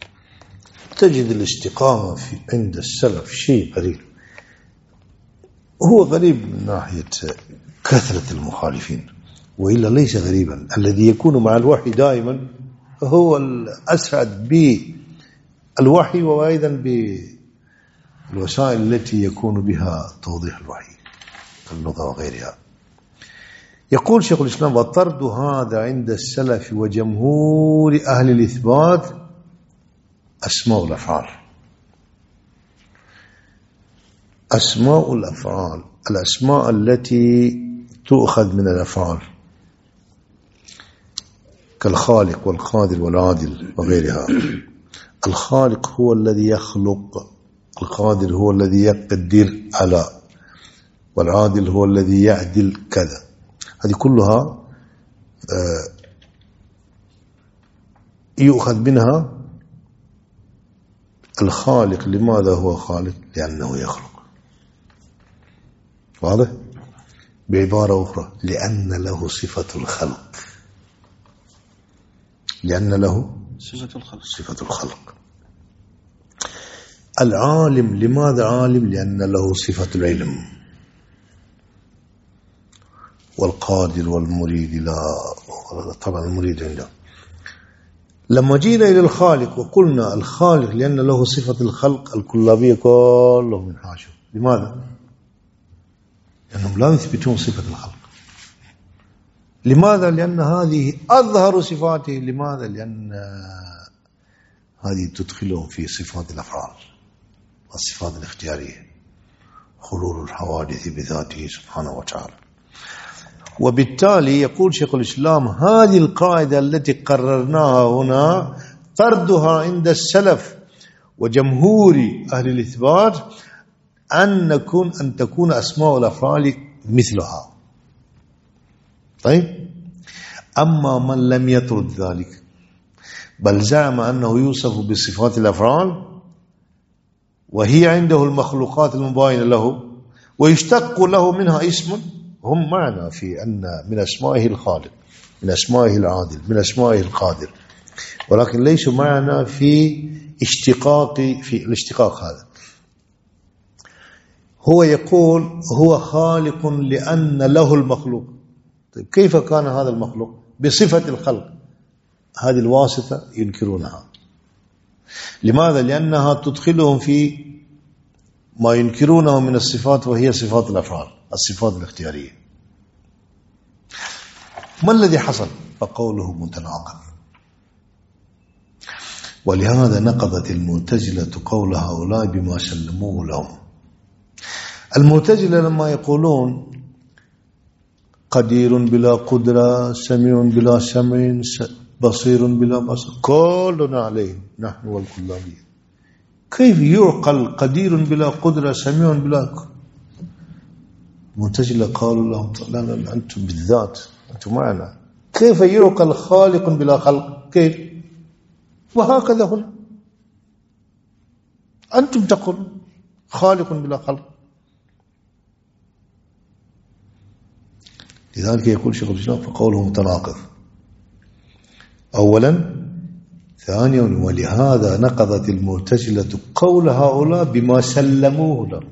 تجد الاستقامة في عند السلف شيء قليل. هو غريب من ناحية كثرة المخالفين، وإلا ليس غريبا. الذي يكون مع الوحي دائما هو الأسعد بالوحي وأيضا بالوسائل التي يكون بها توضيح الوحي اللغة وغيرها. يقول شيخ الإسلام: والطرد هذا عند السلف وجمهور أهل الإثبات أسماء الأفعال. أسماء الأفعال الأسماء التي تؤخذ من الأفعال كالخالق والقادر والعادل وغيرها. الخالق هو الذي يخلق، القادر هو الذي يقدر على، والعادل هو الذي يعدل كذا. هذه كلها يؤخذ منها الخالق. لماذا هو خالق؟ لأنه يخلق. واضح؟ بعبارة أخرى، لأن له صفة الخلق، لأن له صفة الخلق. صفة الخلق. العالم لماذا عالم؟ لأن له صفة العلم. والقادر والمريد لا، طبعا المريد عنده. لما جينا إلى الخالق وقلنا الخالق لأن له صفة الخلق، الكلابية كلهم انحاشوا. لماذا؟ لأنهم لا يثبتون صفة الخلق. لماذا؟ لأن هذه أظهر صفاته. لماذا؟ لأن هذه تدخلهم في صفات الأفعال والصفات الاختيارية، خلول الحوادث بذاته سبحانه وتعالى. وبالتالي يقول شيخ الإسلام: هذه القاعدة التي قررناها هنا طردها عند السلف وجمهور أهل الإثبات أن نكون أن تكون أسماء الأفعال مثلها. طيب، أما من لم يطرد ذلك بل زعم أنه يوصف بصفات الأفعال وهي عنده المخلوقات المباينة له ويشتق له منها اسم، هم معنا في أن من أسمائه الخالق، من أسمائه العادل، من أسمائه القادر، ولكن ليسوا معنا في اشتقاق في الاشتقاق هذا. هو يقول هو خالق لأن له المخلوق. طيب، كيف كان هذا المخلوق؟ بصفة الخلق. هذه الواسطة ينكرونها. لماذا؟ لأنها تدخلهم في ما ينكرونه من الصفات وهي صفات الأفعال، الصفات الاختيارية. ما الذي حصل؟ فقوله متناقض. ولهذا نقضت المعتزلة قول هؤلاء بما سلموه لهم. المعتزلة لما يقولون قدير بلا قدرة، سميع بلا سمع، بصير بلا بصر، كلنا عليه نحن والكلابية. كيف يعقل قدير بلا قدرة سميع بلا قدرة؟ المعتزلة قالوا لهم: لا لا أنتم بالذات، أنتم معنا. كيف يعقل خالق بلا خلق؟ كيف؟ وهكذا هنا أنتم تقولون خالق بلا خلق. لذلك يقول شيخ الإسلام فقوله متناقض أولا. ثانيا، ولهذا نقضت المعتزلة قول هؤلاء بما سلموه له.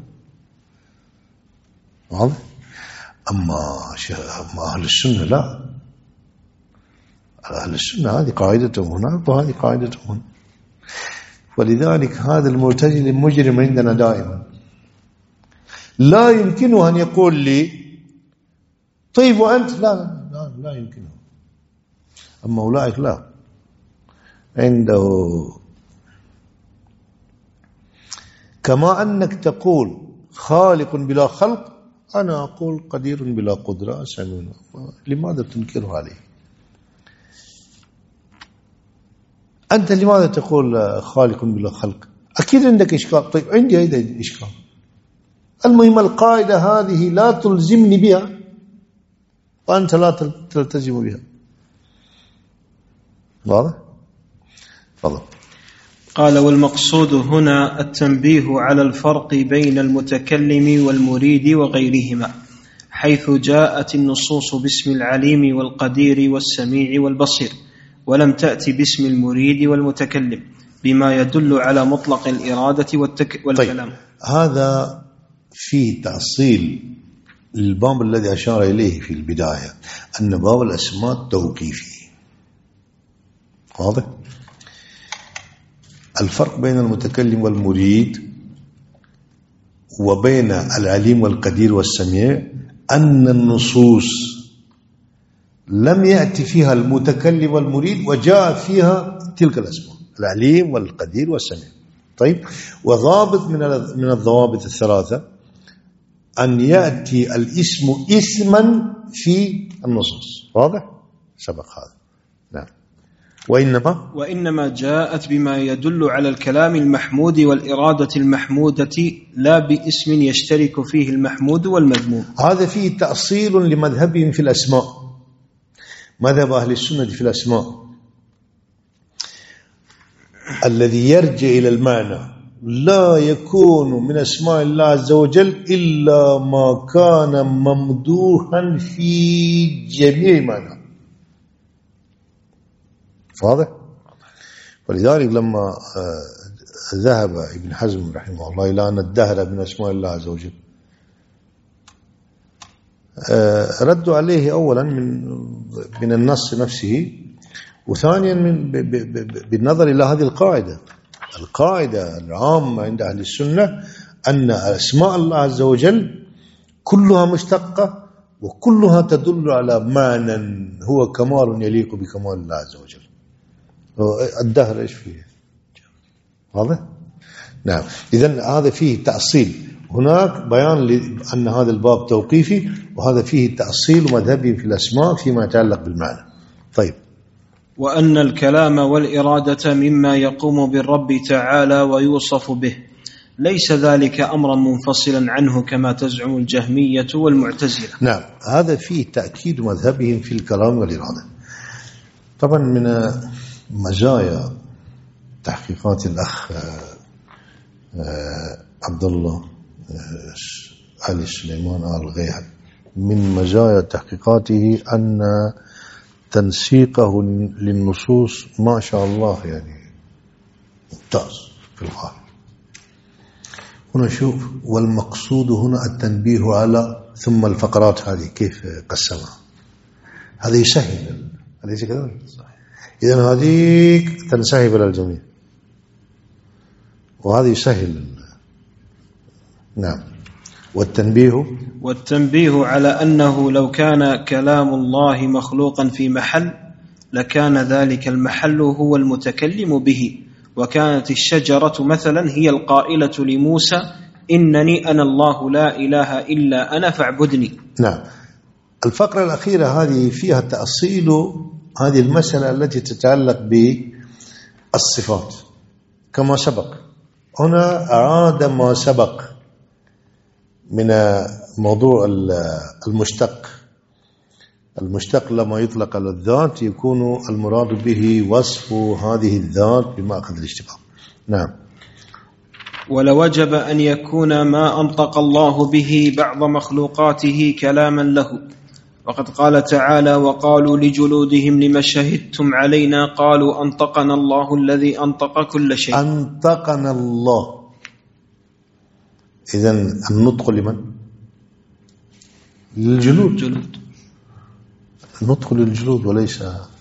واضح؟ أما أهل السنة لا، أهل السنة هذه قاعدتهم هناك وهذه قاعدتهم هنا. ولذلك هذا المعتزلي مجرم عندنا دائما. لا يمكنه أن يقول لي طيب وأنت لا لا لا, لا يمكنه. أما أولئك لا، عنده كما أنك تقول خالق بلا خلق، أنا أقول قدير بلا قدرة سميع. لماذا تنكره عليه؟ أنت لماذا تقول خالق بلا خلق؟ أكيد عندك إشكال. طيب عندي أيضا إشكال. المهم القاعدة هذه لا تلزمني بها وأنت لا تلتزم بها. واضح؟ فضل. قال: والمقصود هنا التنبيه على الفرق بين المتكلم والمريد وغيرهما، حيث جاءت النصوص باسم العليم والقدير والسميع والبصير، ولم تأتي باسم المريد والمتكلم، بما يدل على مطلق الإرادة والتك... والكلام. طيب، هذا فيه تأصيل الباب الذي أشار إليه في البداية، أن باب الأسماء توقيفي. واضح؟ الفرق بين المتكلم والمريد وبين العليم والقدير والسميع أن النصوص لم يأتي فيها المتكلم والمريد وجاء فيها تلك الأسماء، العليم والقدير والسميع. طيب، وضابط من من الضوابط الثلاثة أن يأتي الاسم اسما في النصوص. واضح؟ سبق هذا. نعم. وإنما وإنما جاءت بما يدل على الكلام المحمود والإرادة المحمودة، لا باسم يشترك فيه المحمود والمذموم. هذا فيه تأصيل لمذهبهم في الأسماء. مذهب أهل السنة في الأسماء الذي يرجع إلى المعنى، لا يكون من أسماء الله عز وجل إلا ما كان ممدوحا في جميع معنى. واضح؟ ولذلك لما ذهب ابن حزم رحمه الله إلى أن الدهر من أسماء الله عز وجل، ردوا عليه أولا من من النص نفسه، وثانيا من بالنظر إلى هذه القاعدة القاعدة العامة عند أهل السنة أن أسماء الله عز وجل كلها مشتقة وكلها تدل على معنى هو كمال يليق بكمال الله عز وجل. الدهر إيش فيه؟ واضح؟ نعم. إذن هذا فيه تأصيل، هناك بيان لأن هذا الباب توقيفي، وهذا فيه تأصيل مذهبي في الأسماء فيما يتعلق بالمعنى. طيب. وأن الكلام والإرادة مما يقوم بالرب تعالى ويوصف به، ليس ذلك أمرا منفصلا عنه كما تزعم الجهمية والمعتزلة. نعم، هذا فيه تأكيد مذهبهم في الكلام والإرادة. طبعا من مزايا تحقيقات الأخ عبد الله علي سليمان آل غيهر، من مزايا تحقيقاته أن تنسيقه للنصوص ما شاء الله يعني ممتاز في الغاية. هنا شوف، والمقصود هنا التنبيه على ثم الفقرات هذه كيف قسمها، هذا يسهل، أليس كذلك؟ إذن هذه تنسحب إلى الجميع وهذا يسهل. نعم. والتنبيه والتنبيه على أنه لو كان كلام الله مخلوقا في محل لكان ذلك المحل هو المتكلم به، وكانت الشجرة مثلا هي القائلة لموسى إنني أنا الله لا إله إلا أنا فاعبدني. نعم. الفقرة الأخيرة هذه فيها تأصيل هذه المسألة التي تتعلق بالصفات كما سبق. هنا أعاد ما سبق من موضوع المشتق. المشتق لما يطلق على الذات يكون المراد به وصف هذه الذات بمأخذ الاشتقاق. نعم. ولوجب أن يكون ما أنطق الله به بعض مخلوقاته كلاما له، وقد قال تعالى وقالوا لجلودهم لما شهدتم علينا قالوا أنطقنا الله الذي أنطق كل شيء. أنطقنا الله، إذن النطق لمن؟ للجلود. جلود. النطق للجلود وليس.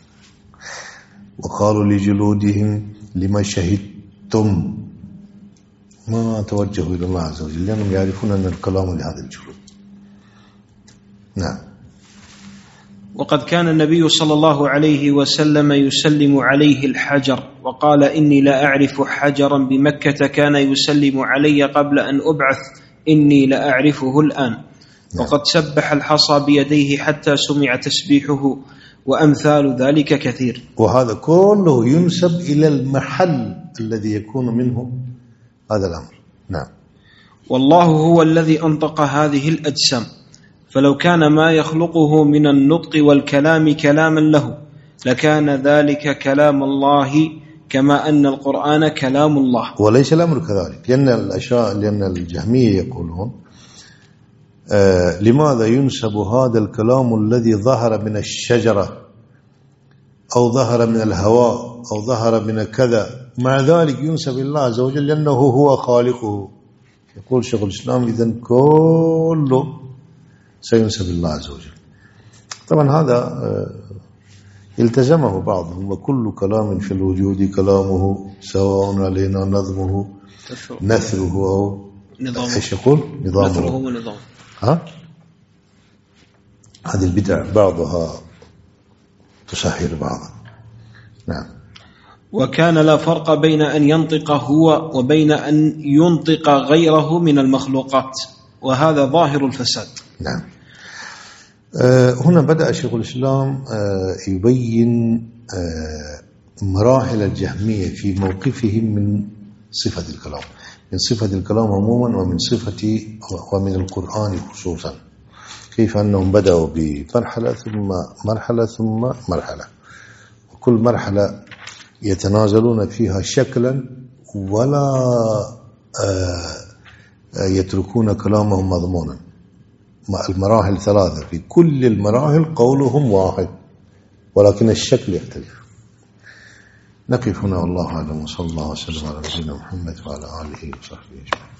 وقالوا لجلودهم لما شهدتم، ما توجهوا إلى الله عز وجل لأنهم يعرفون أن الكلام لهذا الجلود. نعم. وقد كان النبي صلى الله عليه وسلم يسلم عليه الحجر، وقال إني لا أعرف حجرا بمكة كان يسلم علي قبل أن أبعث إني لا أعرفه الآن. وقد سبح الحصى بيديه حتى سمع تسبيحه، وأمثال ذلك كثير. وهذا كله ينسب إلى المحل الذي يكون منه هذا الأمر. نعم. والله هو الذي أنطق هذه الأجسام، فلو كان ما يخلقه من النطق والكلام كلاما له لكان ذلك كلام الله، كما أن القرآن كلام الله. وليس الأمر كذلك، لأن الأشياء لأن الجهمية يقولون آه لماذا ينسب هذا الكلام الذي ظهر من الشجرة أو ظهر من الهواء أو ظهر من كذا، مع ذلك ينسب الله عز وجل لأنه هو خالقه. يقول شيخ الإسلام إذن كله سينسب الله عز وجل. طبعا هذا التزمه بعضهم، وكل كلام في الوجود كلامه سواء علينا نظمه نثره أو نظامه. ايش يقول؟ نظامه. نثره ونظامه. ها؟ هذه البدع بعضها تسهل بعضا. نعم. وكان لا فرق بين أن ينطق هو وبين أن ينطق غيره من المخلوقات، وهذا ظاهر الفساد. نعم. آه هنا بدأ شيخ الإسلام آه يبين آه مراحل الجهمية في موقفهم من صفة الكلام، من صفة الكلام عموما ومن صفة ومن القرآن خصوصا، كيف أنهم بدأوا بمرحلة ثم مرحلة ثم مرحلة، وكل مرحلة يتنازلون فيها شكلا ولا يتركون كلامهم مضمونا. المراحل ثلاثة، في كل المراحل قولهم واحد ولكن الشكل يختلف. نقف هنا والله أعلم، وصلى الله وسلم على نبينا محمد وعلى آله وصحبه أجمعين.